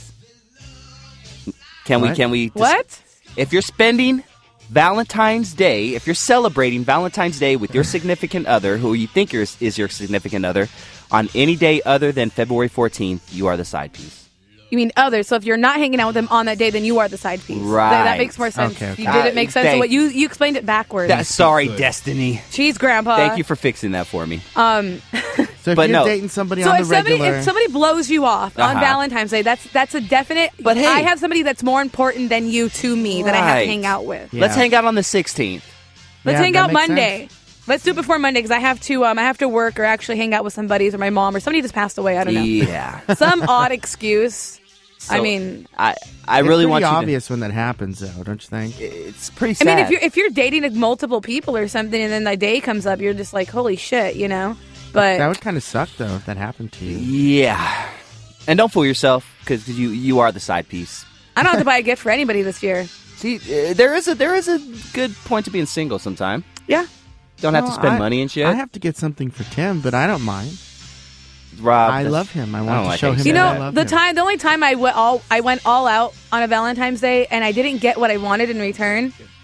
Can we, What? can we... dis- What? If you're spending Valentine's Day, if you're celebrating Valentine's Day with your significant other, who you think is, is your significant other, on any day other than February fourteenth, you are the side piece. You mean others? So if you're not hanging out with them on that day, then you are the side piece. Right. That, that makes more sense. Okay, okay. You did it make Uh, sense? So thank- what you you explained it backwards. That- sorry, Destiny. Jeez, Grandpa. Thank you for fixing that for me. Um. So if But you're no. dating somebody So on if the somebody regular... if somebody blows you off on Uh-huh. Valentine's Day, that's that's a definite. But hey- I have somebody that's more important than you to me that I have to Right. hang out with. Yeah. Let's hang out on the sixteenth. Let's Yeah, hang that out makes Monday. Let's do it before Monday because I have to. Um, I have to work or actually hang out with some buddies or my mom or somebody just passed away. I don't know. Yeah. Some odd excuse. I So, mean, I I It's really pretty want you obvious when that happens, though, don't you think? to... It's pretty I sad. mean, if you're if you're dating multiple people or something, and then the day comes up, you're just like, holy shit, you know. But That would kind of suck, though, if that happened to you. Yeah. And don't fool yourself, because you, you are the side piece. I don't have to buy a gift for anybody this year. See, uh, there is a there is a good point to being single sometime. Yeah. Don't have to No, spend I- money and shit. I have to get something for Tim, but I don't mind. Rob, I that's- love him. I I want don't to like show how him you You say that I know, love the him. time, the only time I went all, I went all out on a Valentine's Day, and I didn't get what I wanted in return.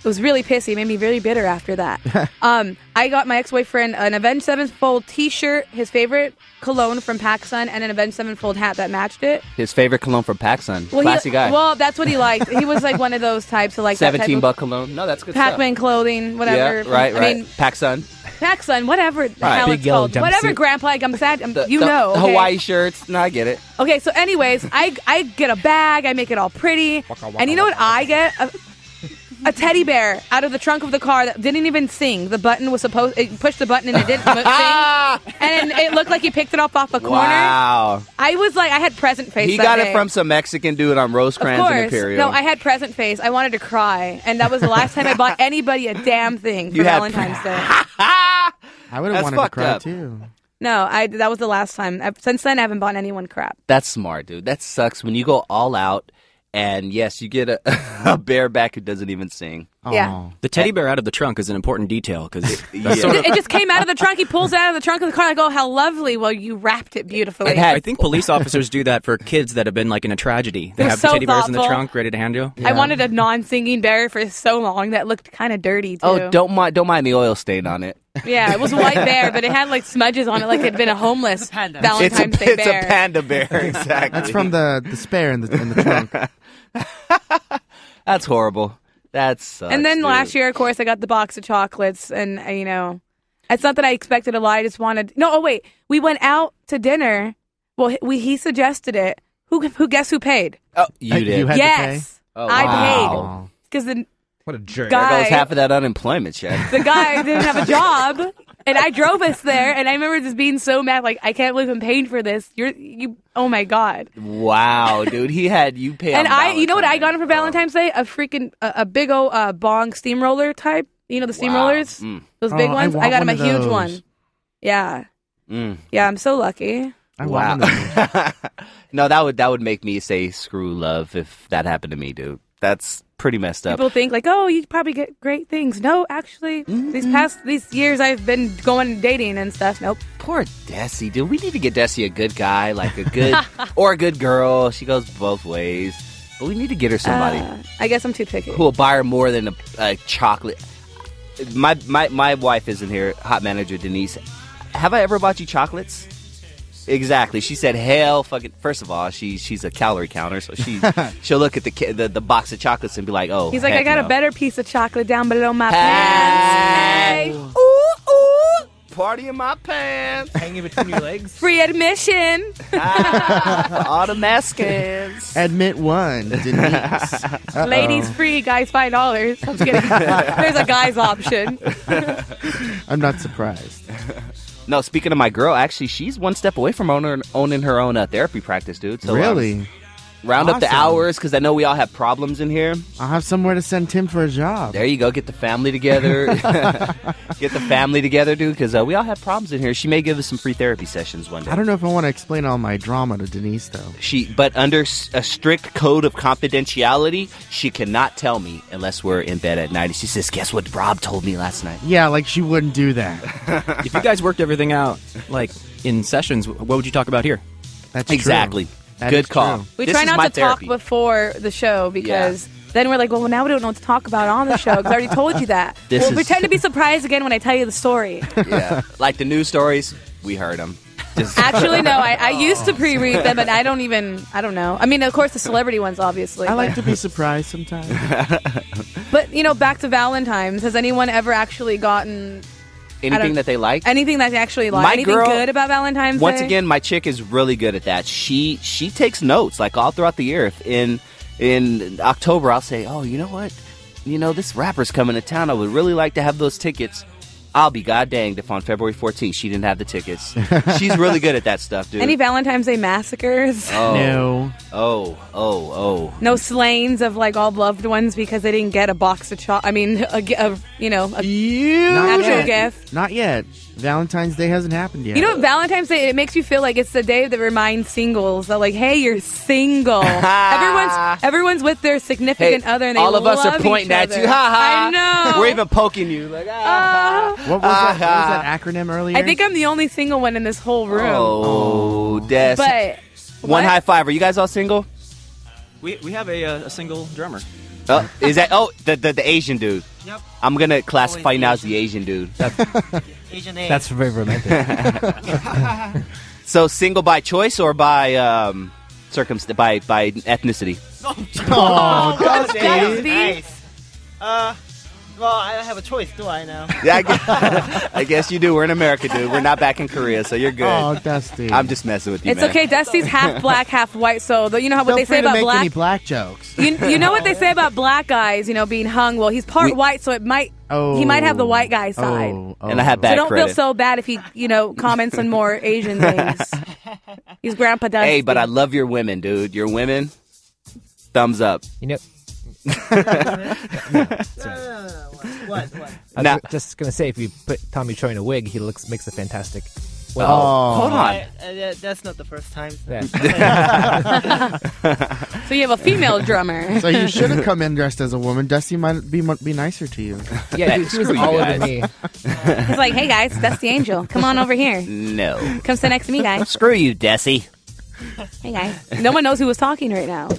It was really pissy. It made me really bitter after that. um, I got my ex-boyfriend an Avenged Sevenfold T-shirt, his favorite cologne from PacSun, and an Avenged Sevenfold hat that matched it. His favorite cologne from PacSun. Well, Classy he, guy. Well, that's what he liked. He was like one of those types of like seventeen that buck cologne. No, that's good Pac-Man clothing, whatever. Yeah, right, I right. mean, PacSun. PacSun, whatever the Right. hell Big it's yellow called. Whatever, jumpsuit. Grandpa. Like, I'm sad. I'm, The- you the know. Okay? Hawaii shirts. No, I get it. Okay, so anyways, I I get a bag, I make it all pretty, and you know what I get? A, a teddy bear out of the trunk of the car that didn't even sing. The button was supposed, it pushed the button and it didn't sing, and it looked like he picked it up off a corner. Wow. I was like, I had present face. He that got day. it from some Mexican dude on Of Rosecrans course. and Imperial. No, I had present face. I wanted to cry, and that was the last time I bought anybody a damn thing for You had- Valentine's Day. I would have That's wanted to fucked cry up. too. No, I that was the last time. I, since then, I haven't bought anyone crap. That's smart, dude. That sucks when you go all out and yes, you get a, a bareback who doesn't even sing. Yeah. The teddy bear out of the trunk is an important detail because Yeah. sort of, It just came out of the trunk. He pulls it out of the trunk of the car. I go, how lovely. Well, you wrapped it beautifully. I think police officers do that for kids that have been like in a tragedy. They It was have so the teddy bears in the thoughtful. trunk ready to hand you. I wanted a non-singing bear for so long that looked kind of dirty, too. Oh, don't mind don't mind the oil stain on it. Yeah, it was a white bear, but it had like smudges on it like it'd been a homeless Valentine's It's a, Day it's bear. a panda bear, exactly. That's from the, the spare in the, in the trunk. That's horrible. That sucks. And then dude. last year, of course, I got the box of chocolates, and uh, you know, it's not that I expected a lot. I just wanted. No, oh wait, we went out to dinner. Well, we he suggested it. Who who guess who paid? Oh, you did. You had yes, to pay? Oh, I wow. paid because the What a jerk. There guy goes half of that unemployment check. the guy didn't have a job, and I drove us there. And I remember just being so mad, like I can't believe I'm paying for this. You're you. Oh my god. Wow, dude, he had you pay. And on I, you know what I got Valentine's. him for Valentine's Day? A freaking a, a big old uh, bong steamroller type. You know the steamrollers, Mm. those Oh, big I ones. I, want got him a one of huge those. one. Yeah, Mm. yeah. I'm so lucky. I Wow. want one of those. No, that would that would make me say screw love if that happened to me, dude. That's pretty messed up. People think like, oh, you probably get great things. No, actually, these past these years I've been going and dating and stuff. Nope. Poor Desi, dude. We need to get Desi a good guy, like a good or a good girl. She goes both ways. But we need to get her somebody Uh, I guess I'm too picky. who will buy her more than a, a chocolate. My my my wife isn't here. Hot manager Denise. Have I ever bought you chocolates? Exactly. She said, "Hell, fucking." First of all, she she's a calorie counter, so she she'll look at the, ca- the the box of chocolates and be like, "Oh." He's like, I heck got no. a better piece of chocolate down below my Hey. pants. Hey. Ooh ooh, party in my pants. Hanging between your legs. Free admission. Ah, for all the Mexicans. Admit one, Denise. Uh-oh. Ladies free, guys five dollars. I'm just kidding. There's a guy's option. I'm not surprised. No, speaking of my girl, actually, she's one step away from owner, owning her own uh, therapy practice, dude. So, um, Really? round up the Awesome. hours because I know we all have problems in here. I'll have somewhere to send Tim for a job. There you go. Get the family together. Get the family together, dude, because uh, we all have problems in here. She may give us some free therapy sessions one day. I don't know if I want to explain all my drama to Denise, though. She, but under s- a strict code of confidentiality, she cannot tell me unless we're in bed at night. And she says, "Guess what Rob told me last night?" Yeah, like she wouldn't do that. If you guys worked everything out like in sessions, what would you talk about here? That's true. Exactly. That Good is call. true. We This try is not my to therapy. talk before the show because then we're like, well, now we don't know what to talk about on the show because I already told you that. This We'll is- pretend to be surprised again when I tell you the story. Yeah, like the news stories, we heard them. Just Actually, no, I, I used to pre-read them, but I don't even, I don't know. I mean, of course, the celebrity ones, obviously. I like but, to be surprised sometimes. but, you know, back to Valentine's. Has anyone ever actually gotten anything that they like. anything that they actually like? My Anything girl- good about Valentine's Once Day? again, my chick is really good at that. She she takes notes like all throughout the year. If in in October, I'll say, "Oh, you know what? You know this rapper's coming to town. I would really like to have those tickets." I'll be god danged if on February fourteenth she didn't have the tickets. She's really good at that stuff, dude. Any Valentine's Day massacres? oh, No. Oh, oh, oh. No slayings of like all loved ones because they didn't get a box of chocolate. I mean, a, gi- a you know, a Not actual yet. gift. Not yet. Valentine's Day hasn't happened yet. You know what, Valentine's Day, it makes you feel like it's the day that reminds singles that like, hey, you're single. everyone's everyone's with their significant other and they all of us are love pointing each at other. you. Ha ha. I know. We're even poking you. Like, ah. Uh, What was, that, what was that acronym earlier? I think I'm the only single one in this whole room. Oh, Des. But One what? high five. Are you guys all single? We we have a, uh, a single drummer. Oh, is that? Oh, the, the the Asian dude. Yep. I'm gonna classify you now as the Asian dude. Asian A. That's very romantic. So single by choice or by um, circumst- by by ethnicity? Oh, Dusty. Nice. Uh, well, I don't have a choice, do I now? Yeah, I guess, I guess you do. We're in America, dude. We're not back in Korea, so you're good. Oh, Dusty. I'm just messing with you, It's man. okay. Dusty's half black, half white. So the, you know how what Feel they free say to about make black. any black jokes. You, you know what they say about black guys, you know, being hung. Well, he's part We- white, so it might Oh. he might have the white guy side. Oh, oh. And I have bad So don't credit. feel so bad if he, you know, comments on more Asian things. He's Grandpa Dusty. Hey, but I love your women, dude. Your women, thumbs up. You know, What? What? I was Now- just gonna say, if you put Tommy Choi in a wig, he looks makes a fantastic. Oh, hold on. I- uh, that- that's not the first time. Yeah. So you have a female drummer. So you should have come in dressed as a woman. Dusty might be be nicer to you. Yeah, dude, he was Screw you all over guys. me. He's like, hey guys, Dusty Angel, come on over here. No. Come sit next to me, guys. Screw you, Desi. Hey guys. No one knows who was talking right now.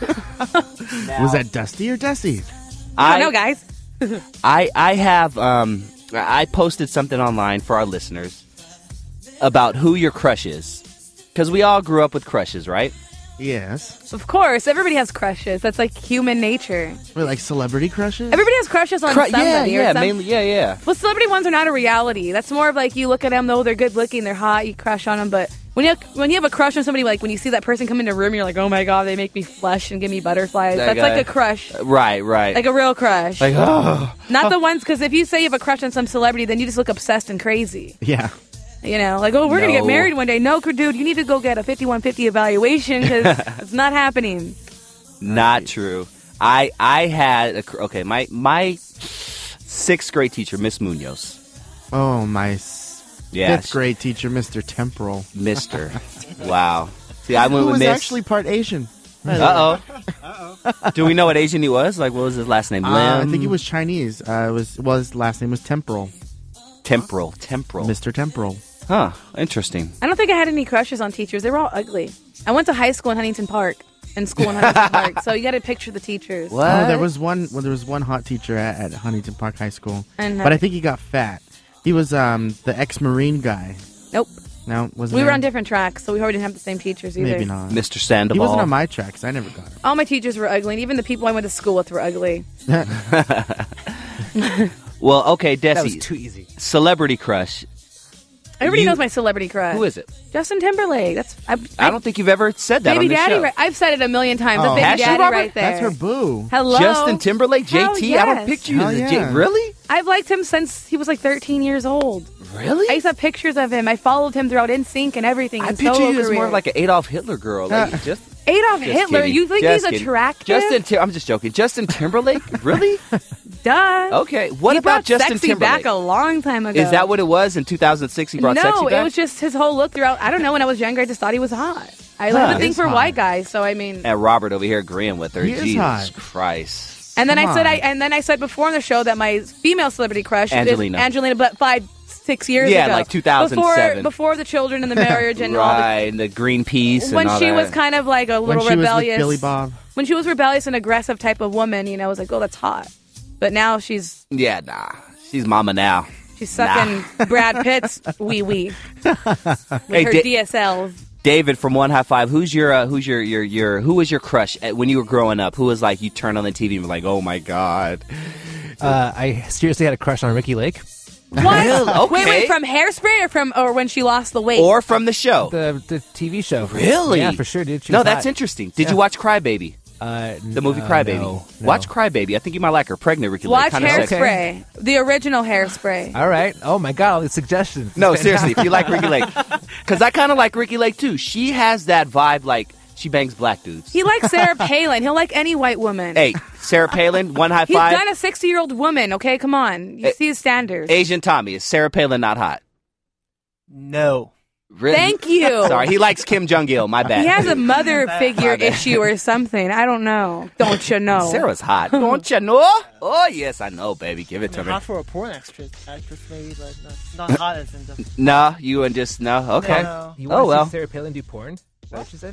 Was that Dusty or Dusty? I don't know, guys. I I have um I posted something online for our listeners about who your crush is, because we all grew up with crushes, right? Yes. Of course, everybody has crushes. That's like human nature. Wait, like celebrity crushes? Everybody has crushes on Cru- somebody. yeah, or yeah, some- mainly, yeah, yeah. Well, celebrity ones are not a reality. That's more of like you look at them, though they're good looking, they're hot, you crush on them. But when you have, when you have a crush on somebody, like when you see that person come into a room, you're like, oh my god, they make me flush and give me butterflies. That That's guy. like a crush, Right, right. like a real crush. Like, oh. Not the ones, because if you say you have a crush on some celebrity, then you just look obsessed and crazy. Yeah. You know, like, oh, we're going to No. get married one day. No, dude, you need to go get a fifty-one fifty evaluation because it's not happening. Not true. I I had a, cr- okay. My my sixth grade teacher, Miss Munoz. Oh, my s- Yeah, fifth she- grade teacher, Mister Temporal. Mister Wow. See, I went Who with was Miss. actually part Asian. Uh oh. Do we know what Asian he was? Like, what was his last name? Lim. Uh, I think he was Chinese. Uh, it was well, his last name was Temporal. Temporal. Temporal. Mister Temporal. Huh. Interesting. I don't think I had any crushes on teachers. They were all ugly. I went to high school in Huntington Park and school in Huntington Park, so you got to picture the teachers. What? Oh, there was one. Well, there was one hot teacher at, at Huntington Park High School, And, uh, but I think he got fat. He was um, the ex-marine guy. Nope. No, wasn't. We were there? on different tracks, so we probably didn't have the same teachers either. Maybe not. Mister Sandoval. He wasn't on my track because I never got him. All my teachers were ugly, and even the people I went to school with were ugly. Well, okay, Desi. That was too easy. Celebrity crush. Everybody You- knows my celebrity crush. Who is it? Justin Timberlake. That's I, I don't think you've ever said that baby on the daddy. show. Right, I've said it a million times. Oh. That's Has baby she, daddy Robert? right there. That's her boo. Hello, Justin Timberlake, J Hell T. I don't yes. picture you Hell as a yeah. J. Really? I've liked him since he was like thirteen years old. Really? I used to have pictures of him. I followed him throughout N Sync and everything. I and picture solo you as career. more of like an Adolf Hitler girl. Like, Uh, just Adolf just Hitler. kidding. You think Just he's kidding. attractive? Justin, Tim- I'm just joking. Justin Timberlake, really? Duh. Okay. What he about brought Justin sexy Timberlake? back a long time ago. Is that what it was in two thousand six? He brought no, sexy back. it was just his whole look throughout. I don't know. When I was younger, I just thought he was hot. I Huh. have a thing He's for hot. white guys, so I mean. And Robert over here agreeing with her. He is Jesus hot. Christ. And then Come I said, on. I and then I said before on the show that my female celebrity crush Angelina. is Angelina, but five, six years Yeah, ago, like two thousand seven. before, before the children and the marriage and all Right, and the Greenpeace the. When and all she that. was kind of like a When little she was rebellious, with Billy Bob. when she was rebellious and aggressive type of woman, you know, I was like, oh, that's hot. But now she's Yeah, nah. She's mama now. she's sucking Brad Pitt's wee wee with Hey, her Da- D S Ls. David from One High Five. Who's your uh, who's your, your your who was your crush at, when you were growing up? Who was like you turned on the T V and were like, oh my god. Uh, I seriously had a crush on Ricky Lake. What? Okay. Wait, wait, from Hairspray or from or when she lost the weight? Or from the show. The the T V show. Really? Yeah, for sure, dude. She no, was that's hot. interesting. Did Yeah. you watch Crybaby? Uh, The movie uh, Crybaby. no, no. Watch Crybaby. I think you might like her. Pregnant Ricky Watch Lake. Kinda sexy. Hairspray, the original Hairspray. All right. Oh my god, all these suggestions. No, It's seriously, if you like fantastic. Ricky Lake. Because I kind of like Ricky Lake too. She has that vibe like she bangs black dudes. He likes Sarah Palin. He'll like any white woman. Hey, Sarah Palin, One High He's Five. done a sixty-year-old woman. Okay, come on. You Hey, see his standards. Asian Tommy. Is Sarah Palin not hot? No. Really? Thank you. Sorry, he likes Kim Jong Il. My bad. He has a mother figure My bad. issue or something. I don't know. Don't you know? Sarah's hot. Don't you know? Oh yes, I know, baby. Give it to me. Hot for a porn actress, actress maybe, but not, not hot as in the. No, you and just no. Okay. No. You want Oh to well. see Sarah Palin do porn? Is that what you said?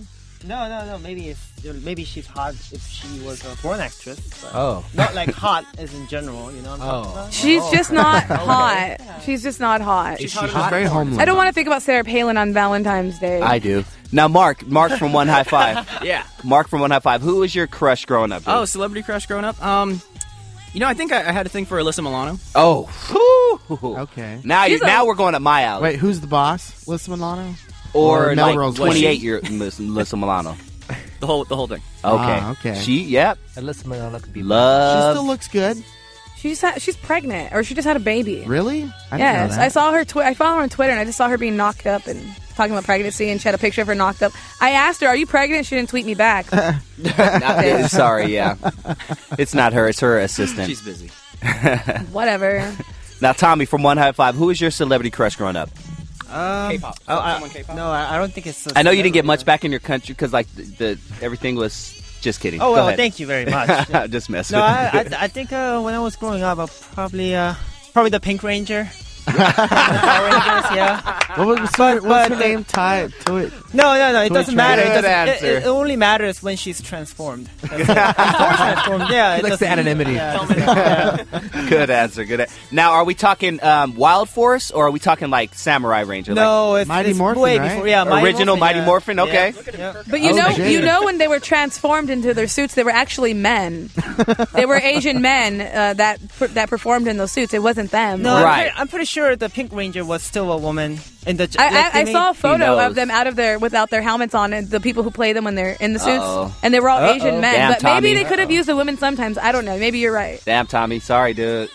No, no, no. Maybe it's maybe she's hot if she was a porn actress. But Oh. Not like hot as in general, you know what I'm talking Oh. about? She's Oh. just not Okay. hot. She's just not hot. She's She's hot. very homely. I don't want to think about Sarah Palin on Valentine's Day. I do. Now, Mark, Mark from One High Five. Yeah. Mark from One High Five. Who was your crush growing up? Dude? Oh, celebrity crush growing up. Um, you know, I think I, I had a thing for Alyssa Milano. Oh, whew. Okay. Now, you, She's a- now we're going at my alley. Wait, who's the boss? Alyssa Milano? or like Melrose twenty-eight Place? year Melissa Milano. The whole the whole thing. Okay. Ah, okay. She, yep. Alyssa Milano could be. Love. She still looks good. She's ha- she's pregnant, or she just had a baby. Really? I didn't yes, know that. I saw her. Twi- I follow her on Twitter, and I just saw her being knocked up and talking about pregnancy, and she had a picture of her knocked up. I asked her, "Are you pregnant?" She didn't tweet me back. Not- sorry, yeah. It's not her. It's her assistant. She's busy. Whatever. Now, Tommy from One High Five. Who was your celebrity crush growing up? Um, K-pop. Oh, I, Someone K-pop? No, I I don't think it's. a I know you didn't get celebrity. much back in your country because like the, the everything was. Just kidding. Oh Go well, ahead. thank you very much. Just messing. No, I, I, I think uh, when I was growing up, I probably uh, probably the Pink Ranger. Power Rangers, yeah. What was, But- what's but her the- name tied to it? No, no, no. It Which doesn't one? matter. It, Good doesn't, it, answer. it only matters when she's transformed. That's it. Before transformed, yeah. He it likes the doesn't- anonymity. Yeah, it doesn't- yeah. Good answer. Good. A- now, are we talking um, Wild Force or are we talking like Samurai Ranger? No, it's, Mighty it's Morphin, way right? before. Yeah, Like, original Mighty yeah. Morphin. Okay. Yeah. But you Oh, know, Jay. you know when they were transformed into their suits, they were actually men. They were Asian men uh, that that performed in those suits. It wasn't them. No, Right. I'm, pretty, I'm pretty sure the Pink Ranger was still a woman in the. I, like, I, they I made- saw a photo knows. of them out of their without their helmets on, and the people who play them when they're in the suits, Uh-oh. and they were all Uh-oh. Asian men. Damn, but maybe Tommy. they could have used the women sometimes. I don't know. Maybe you're right. Damn, Tommy. Sorry, dude.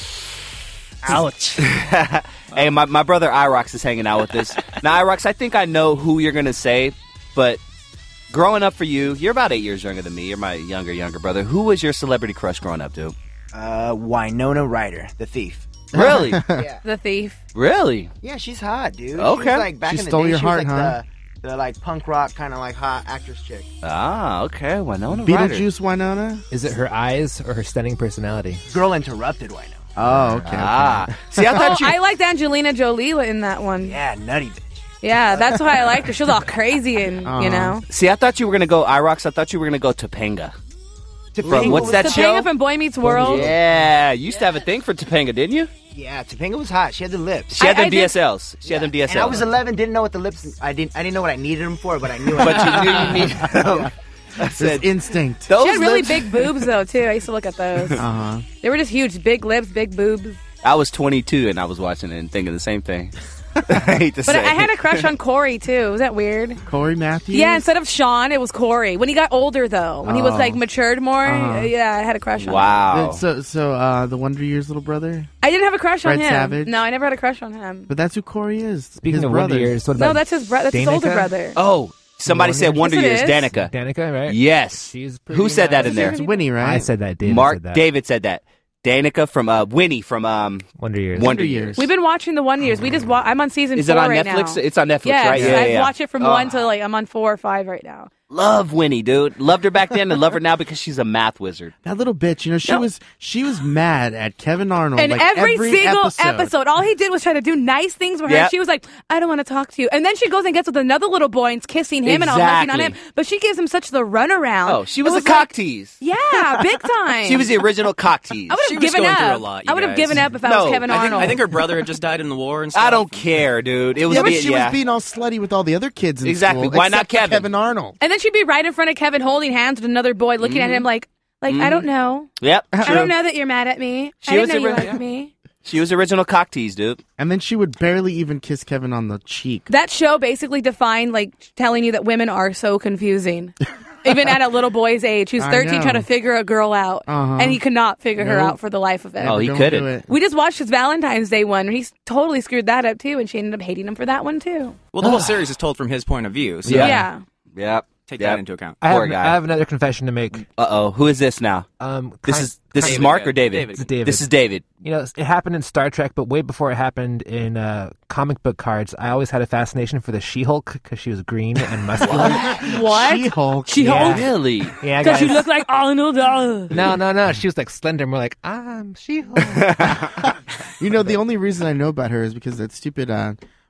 Ouch. Hey, my, my brother Irox is hanging out with us. Now, Irox, I think I know who you're going to say, but growing up for you, you're about eight years younger than me. You're my younger, younger brother. Who was your celebrity crush growing up, dude? Uh, Winona Ryder, the thief. Really? Yeah. The thief. Really? Yeah, she's hot, dude. Okay. She was like back She in the stole day, your she was heart, like huh? the, the like punk rock kind of like hot actress chick. Ah, okay. Winona Ryder. Beetlejuice Winona? Is it her eyes or her stunning personality? Girl interrupted Winona. Oh, okay. Ah. See, I Oh, thought you... I liked Angelina Jolie in that one. Yeah, nutty bitch. Yeah, that's why I liked her. She was all crazy and Uh-huh. you know. See, I thought you were going to go, Irox, I thought you were going to go Topanga. From, what's that Topanga show? from Boy Meets World. Yeah, you used to have a thing for Topanga, didn't you? Yeah, Topanga was hot. She had the lips. She had I- them I did- D S Ls. She had them D S Ls. And I was eleven, didn't know what the lips. I didn't. I didn't know what I needed them for, but I knew. But I you knew you needed them. I It's said, instinct. those She had really lips- big boobs though too. I used to look at those. Uh-huh. They were just huge, big lips, big boobs. I was twenty-two and I was watching it and thinking the same thing. I hate to But say I had a crush on Corey too. Was that weird? Corey Matthews? Yeah, instead of Sean, it was Corey. When he got older though, when he was Oh. like matured more, Uh-huh. yeah, I had a crush on him. Wow. So, so uh, the Wonder Years little brother? I didn't have a crush on Fred him. Savage? No, I never had a crush on him. But that's who Corey is. Speaking his of brother. Wonder Years, what about No, that's his brother. That's his older Danica? brother. Oh, somebody said Wonder Yes, it Years, is. Danica. Danica, right? Yes. She's pretty Who said that nice. in there? It's Winnie, right? I said that. David Mark said that. David said that. Danica from uh, Winnie from um, Wonder Years. Wonder Years. We've been watching the One Years. We just wa- I'm on season Is four it on right Netflix? now. It's on Netflix, yes, right? Yeah, I yeah, yeah. watch it from Oh. one to like I'm on four or five right now. Love Winnie, dude. Loved her back then and love her now because she's a math wizard. That little bitch, you know, she No. was she was mad at Kevin Arnold. And like, every, single episode. all he did was try to do nice things with her. Yep. She was like, I don't want to talk to you. And then she goes and gets with another little boy and's kissing him and all hugging on him. Exactly. But she gives him such the runaround. Oh, she It was, a like- cock tease. Yeah, big time. She was the original cock tease. I would She have was given going up. through a lot, you I would have guys. given up if I No, was Kevin I think, Arnold. I think her brother had just died in the war and stuff. I don't care, dude. It was Yeah, but be- she yeah. was being all slutty with all the other kids in Exactly. school. Why not except for Kevin? Kevin Arnold. And then she'd be right in front of Kevin holding hands with another boy looking at him like, like I don't know. Yep. I True. don't know that you're mad at me. She I didn't was know you the- liked yeah. me. She was original cock tease, dude. And then she would barely even kiss Kevin on the cheek. That show basically defined like telling you that women are so confusing. Even at a little boy's age, who's I thirteen, know. trying to figure a girl out, Uh-huh. and he could not figure her Nope. out for the life of him. Oh, he Don't couldn't. do it. We just watched his Valentine's Day one, and he's totally screwed that up too, and she ended up hating him for that one too. Well, the whole series is told from his point of view. So Yeah. Yeah. Yep. take Yep. that into account. I have, Poor guy. I have another confession to make. Uh oh. Who is this now? Um, This kind- is this kind- is Mark David, or David? David. It's David. This is David. You know, it happened in Star Trek, but way before it happened in uh, comic book cards. I always had a fascination for the She-Hulk because she was green and muscular. What? She-Hulk. She-Hulk? Yeah. Really? Yeah, Because guys. you look like Arnold. uh. No, no, no. She was like slender, more like I'm She-Hulk. You know, the only reason I know about her is because that stupid uh,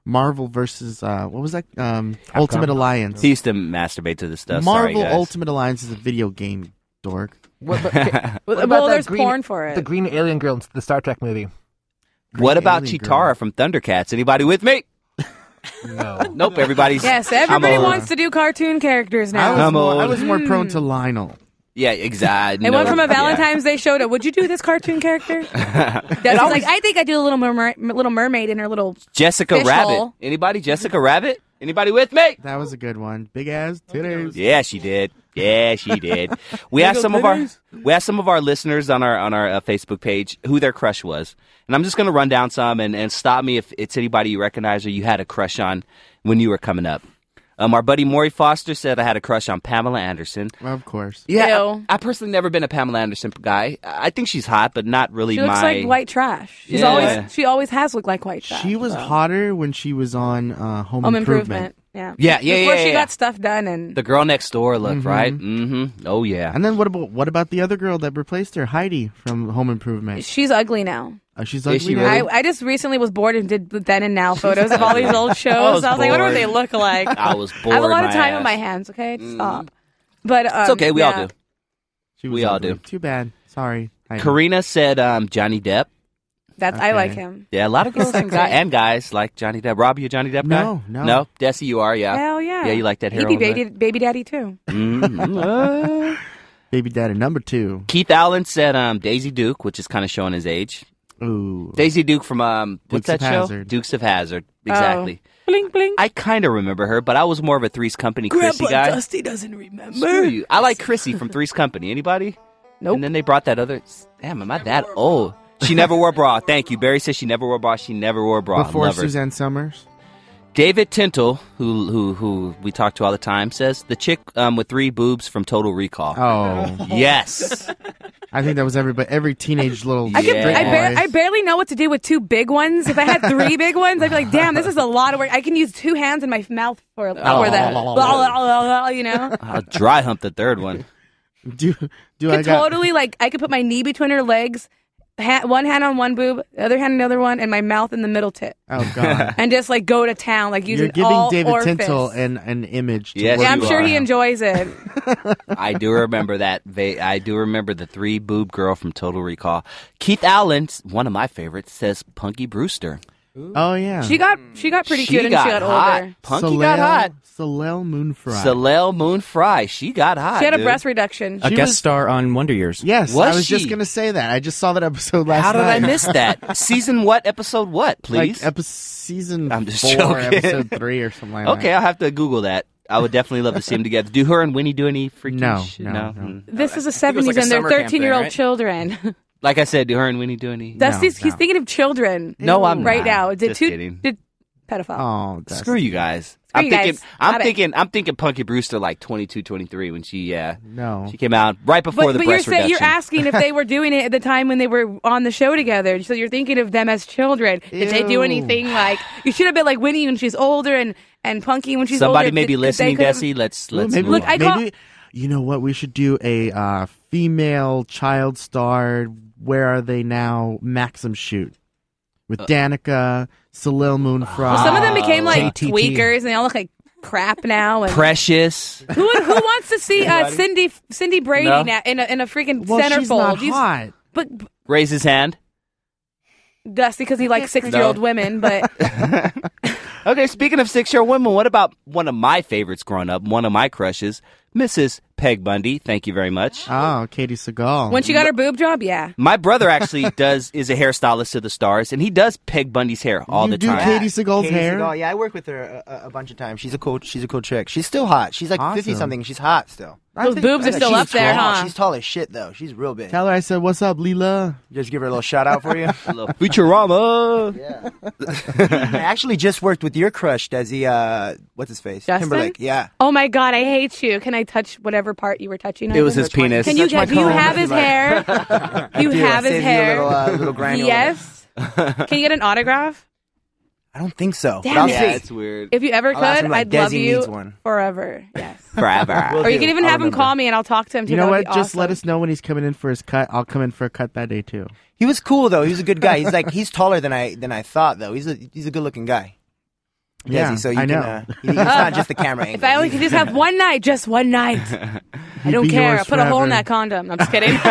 Marvel versus uh, what was that? Um, Ultimate Alliance. He used to masturbate to this stuff. Marvel Sorry, guys. Ultimate Alliance is a video game, dork. What, but, okay, what Well, about that there's green, porn for it. The green alien girl in the Star Trek movie. What about Alien Chitara Girl. from Thundercats? Anybody with me? No. Nope. Everybody's. Yes, I'm everybody old. wants to do cartoon characters I now. was, I'm more, I old. was more prone Hmm. to Lionel. Yeah, exactly. It No, went from a yeah. Valentine's Day show to, would you do this cartoon character? That's like, I think I do a little, merma- little mermaid in her little Jessica fish Rabbit. hole. Anybody? Jessica Rabbit? Anybody with me? That was a good one. Big ass titties. Yeah, she did. Yeah, she did. We asked some of our we asked some of our listeners on our on our uh, Facebook page who their crush was, and I'm just going to run down some and, and stop me if it's anybody you recognize or you had a crush on when you were coming up. Um, our buddy Maury Foster said I had a crush on Pamela Anderson. Well, of course. Yeah, Ew. I, I personally never been a Pamela Anderson guy. I think she's hot, but not really She looks my. like white trash. She's Yeah. always she always has looked like white trash. She was so. hotter when she was on uh, Home, Home Improvement. Improvement. Yeah. Yeah, yeah, Before yeah, she yeah. got stuff done and The girl next door look, Mhm. right? Mm-hmm. Oh yeah. And then what about what about the other girl that replaced her, Heidi from Home Improvement? she's ugly now. Uh, she's Is ugly she now? really? I, I just recently was bored and did the then and now photos of all these old shows. I I was was, like, what do bored. they look like? I was bored. I have a lot of my time on ass. my hands. Okay, stop. But um, It's okay. We yeah. all do. She was We all ugly. do. Too bad. Sorry. Heidi. Karina said um, Johnny Depp. That's I Okay. like him. Yeah, a lot of girls and, guy, Okay. and guys like Johnny Depp. Rob, you a Johnny Depp guy? No, no. No? Desi, you are, yeah. Hell yeah. Yeah, you like that He'd heroin. be baby, baby daddy too. Mm-hmm. Uh, Baby daddy number two. Keith Allen said um, Daisy Duke, which is kind of showing his age. Ooh. Daisy Duke from, um, what's Dukes that of show? Hazzard. Dukes of Hazzard. Exactly. Blink blink. I kind of remember her, but I was more of a Three's Company Chrissy guy. Dusty doesn't remember. Screw you. I like Chrissy from Three's Company. Anybody? Nope. And then they brought that other. Damn, am I that old? She never wore a bra. Thank you. Barry says she never wore a bra. She never wore a bra. Before Love her. Suzanne Summers. David Tintle, who who who we talk to all the time, says the chick um, with three boobs from Total Recall. Oh. Yes. I think that was everybody, every teenage little I, could, Yeah. straight I, bar- boy. I barely know what to do with two big ones. If I had three big ones, I'd be like, damn, this is a lot of work. I can use two hands in my mouth for, for that. You know? I'll dry hump the third one. do do I Could got, totally, like, I could put my knee between her legs, ha- one hand on one boob, the other hand on the other one, and my mouth in the middle tit. Oh god. And just, like, go to town, like, using You're giving all David orifice. Tintle an, an image. To Yes, work Yeah, I'm you sure are. he enjoys it. I do remember that. Va- I do remember the three boob girl from Total Recall. Keith Allen, one of my favorites, says Punky Brewster. Oh yeah. She got she got pretty She cute and got she got hot. older. Punky Soleil, got hot. Soleil Moon Fry. Soleil Moon Fry. She got hot. She had a dude. breast reduction. A She guest was- star on Wonder Years. Yes, Was I was just she? gonna say that. I just saw that episode last How did night. I miss that? Season what? Episode what? Please. Like epi- season I'm just four, joking. episode three, or something like Okay, that. I'll have to Google that. I would definitely love to see them together. Do her and Winnie do any freaking No, shit? no, no. Mm. This is the think it was seventies like a and they're summer camp thirteen year old thing, right? children. Like I said, do her and Winnie do any? Dusty's no. he's thinking of children. No, I'm right not. now. Did Just two kidding. did pedophile. Oh, that's, Screw you guys. Screw I'm you thinking. guys. I'm Got it. thinking. I'm thinking. Punky Brewster like twenty-two, twenty-three when she yeah no. she came out right before But, the but you're breast saying reduction. you're asking if they were doing it at the time when they were on the show together. So you're thinking of them as children. Did they do Ew. anything like you should have been like Winnie when she's older and, and Punky when she's Somebody older? may be Did- listening, they could've- Desi. Let's Ooh, let's maybe, move Look, on. I call- maybe you know what we should do a uh, female child star. Where are they now? Maxim shoot with Danica, Soleil Moon Fry. Well, some of them became like J T T. tweakers and they all look like crap now. And Precious. who who wants to see uh, Cindy Cindy Brady No. now in a in a freaking Well, she's centerfold? not You- hot. But Raise his hand. Dusty because he likes sixty year old women, but Okay, speaking of six-year-old women, what about one of my favorites growing up, one of my crushes, Missus Peg Bundy? Thank you very much. Oh, Katie Seagal. when she got her boob job, yeah. My brother actually does is a hairstylist to the stars, and he does Peg Bundy's hair all You the do time. Katie Seagal's Katie hair? Seagal, yeah, I work with her a, a bunch of times. She's a cool. She's a cool chick. She's still hot. She's like Awesome. fifty something. She's hot still. I Those think- boobs are She's still up there, tall. huh? She's tall as shit though. She's real big. Tell her I said, "What's up, Leela?" Just give her a little shout out for you. A little Futurama. I actually just worked with your crush, Desi. Uh, what's his face? Justin? Timberlake. Yeah. Oh my god, I hate you. Can I touch whatever part you were touching? It was on? his penis. Can you Touch my get? Do you comb have if his you like. hair? You do. have I his saved you a hair. little, uh, little granule of Yes. Can you get an autograph? I don't think so. Damn but I'll it. Yeah, see. it's weird. If you ever I'll ask could, him, like, I'd love Desi you needs one. forever. Yes. Forever. Will Or you do. can even I'll have him remember. call me and I'll talk to him too. You know That what? would be Just awesome. let us know when he's coming in for his cut. I'll come in for a cut that day too. He was cool though. He was a good guy. He's like he's taller than I than I thought though. He's a he's a good looking guy. Yeah, so you I can, know. uh, it's not just the camera angle. If I only could just have one night, just one night. I don't be care. yours I'll put a hole in forever. that condom. I'm just kidding.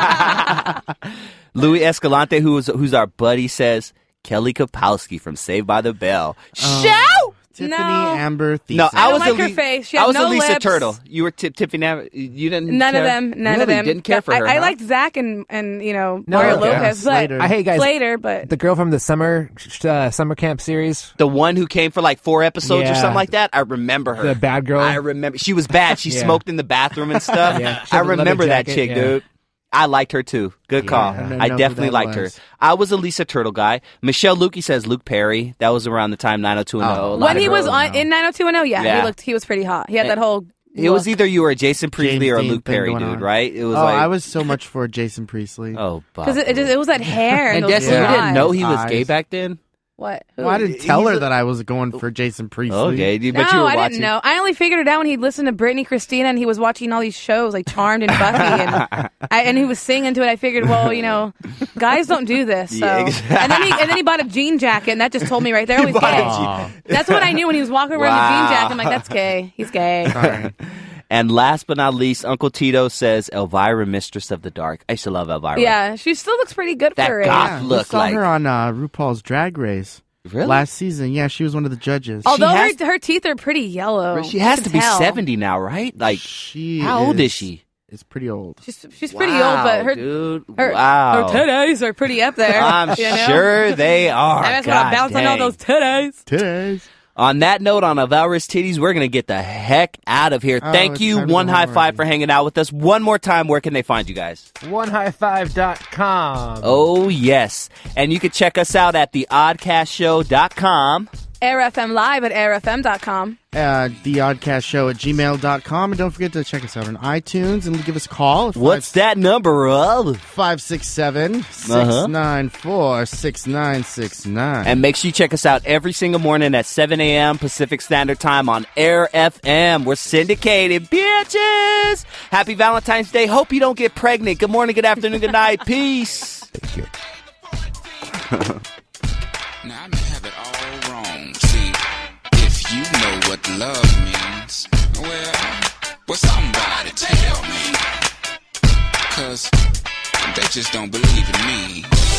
Louis Escalante, who is who's our buddy, says Kelly Kapowski from Saved by the Bell. Oh. Shout! Tiffany No. Amber Thiessen. No, I, I don't was like a her Li- face. She I had was no a Lisa lips. Turtle. You were Tip Tiffany. Am- You didn't. None of care? them. None really? of them. Didn't care for I, her. I huh? liked Zach and and you know No, Mario okay. Lopez, but Slater. I hate guys. Slater, but The girl from the summer uh, summer camp series. the one who came for like four episodes or Yeah. something like that. I remember her. The bad girl. I remember. She was bad. She Yeah. smoked in the bathroom and stuff. Yeah. She I had the leather remember that jacket, chick, yeah. dude. I liked her too. Good call. I don't I know who definitely that liked her. was. I was a Lisa Turtle guy. Michelle Lukey says Luke Perry. That was around the time nine oh two one oh. Oh. A lot when of he was girls on know. in nine oh two one oh, yeah, Yeah. he looked he was pretty hot. He had that whole. It was look. either you or Jason Priestley James or a Dean Luke thing Perry, going dude, on. right? It was oh, like I was so much for Jason Priestley. oh, because Bob. it, it, just, it was that hair and, and those Desi, blue you didn't eyes. know he was Eyes. gay back then. What? Who? Well, I didn't tell He's her a- that I was going for Jason Priestley. Okay, dude, but no, you were I watching. didn't know. I only figured it out when he listened to Britney Christina and he was watching all these shows like Charmed and Buffy, and I, and he was singing to it. I figured, well, you know, guys don't do this. So. Yeah, exactly. And then he and then he bought a jean jacket, and that just told me right there, oh, he's bought a gay. jean- That's what I knew when he was walking around Wow. in the jean jacket. I'm like, that's gay. He's gay. Sorry. And last but not least, Uncle Tito says Elvira, Mistress of the Dark. I used to love Elvira. Yeah, she still looks pretty good That for her age. goth Yeah, we look saw like. her on uh, RuPaul's Drag Race Really? last season. Yeah, she was one of the judges. Although has- her, her teeth are pretty yellow. She has You to can be tell. seventy now, right? Like, she how old is she? Is pretty old. She's she's pretty Wow, old, but her dude. her, Wow. her titties are pretty up there. I'm you know? sure they are. I just want God to bounce on all dang. those titties. Titties. On that note, on Elvira's titties, we're going to get the heck out of here. Oh, Thank it's you, time to One go High home Five, already. for hanging out with us. One more time, where can they find you guys? one high five dot com. Oh, yes. And you can check us out at the oddcast show dot com. Air F M Live at air f m dot com. Uh, the Oddcast Show at gmail dot com. And don't forget to check us out on iTunes and give us a call. at What's that number of? five six seven, six nine four, six nine six nine. And make sure you check us out every single morning at seven a.m. Pacific Standard Time on Air F M. We're syndicated, bitches! Happy Valentine's Day. Hope you don't get pregnant. Good morning, good afternoon, good night. Peace. Thank you. Now I may have it all wrong. See, if you know what love means, well, well somebody tell me. Cause they just don't believe in me.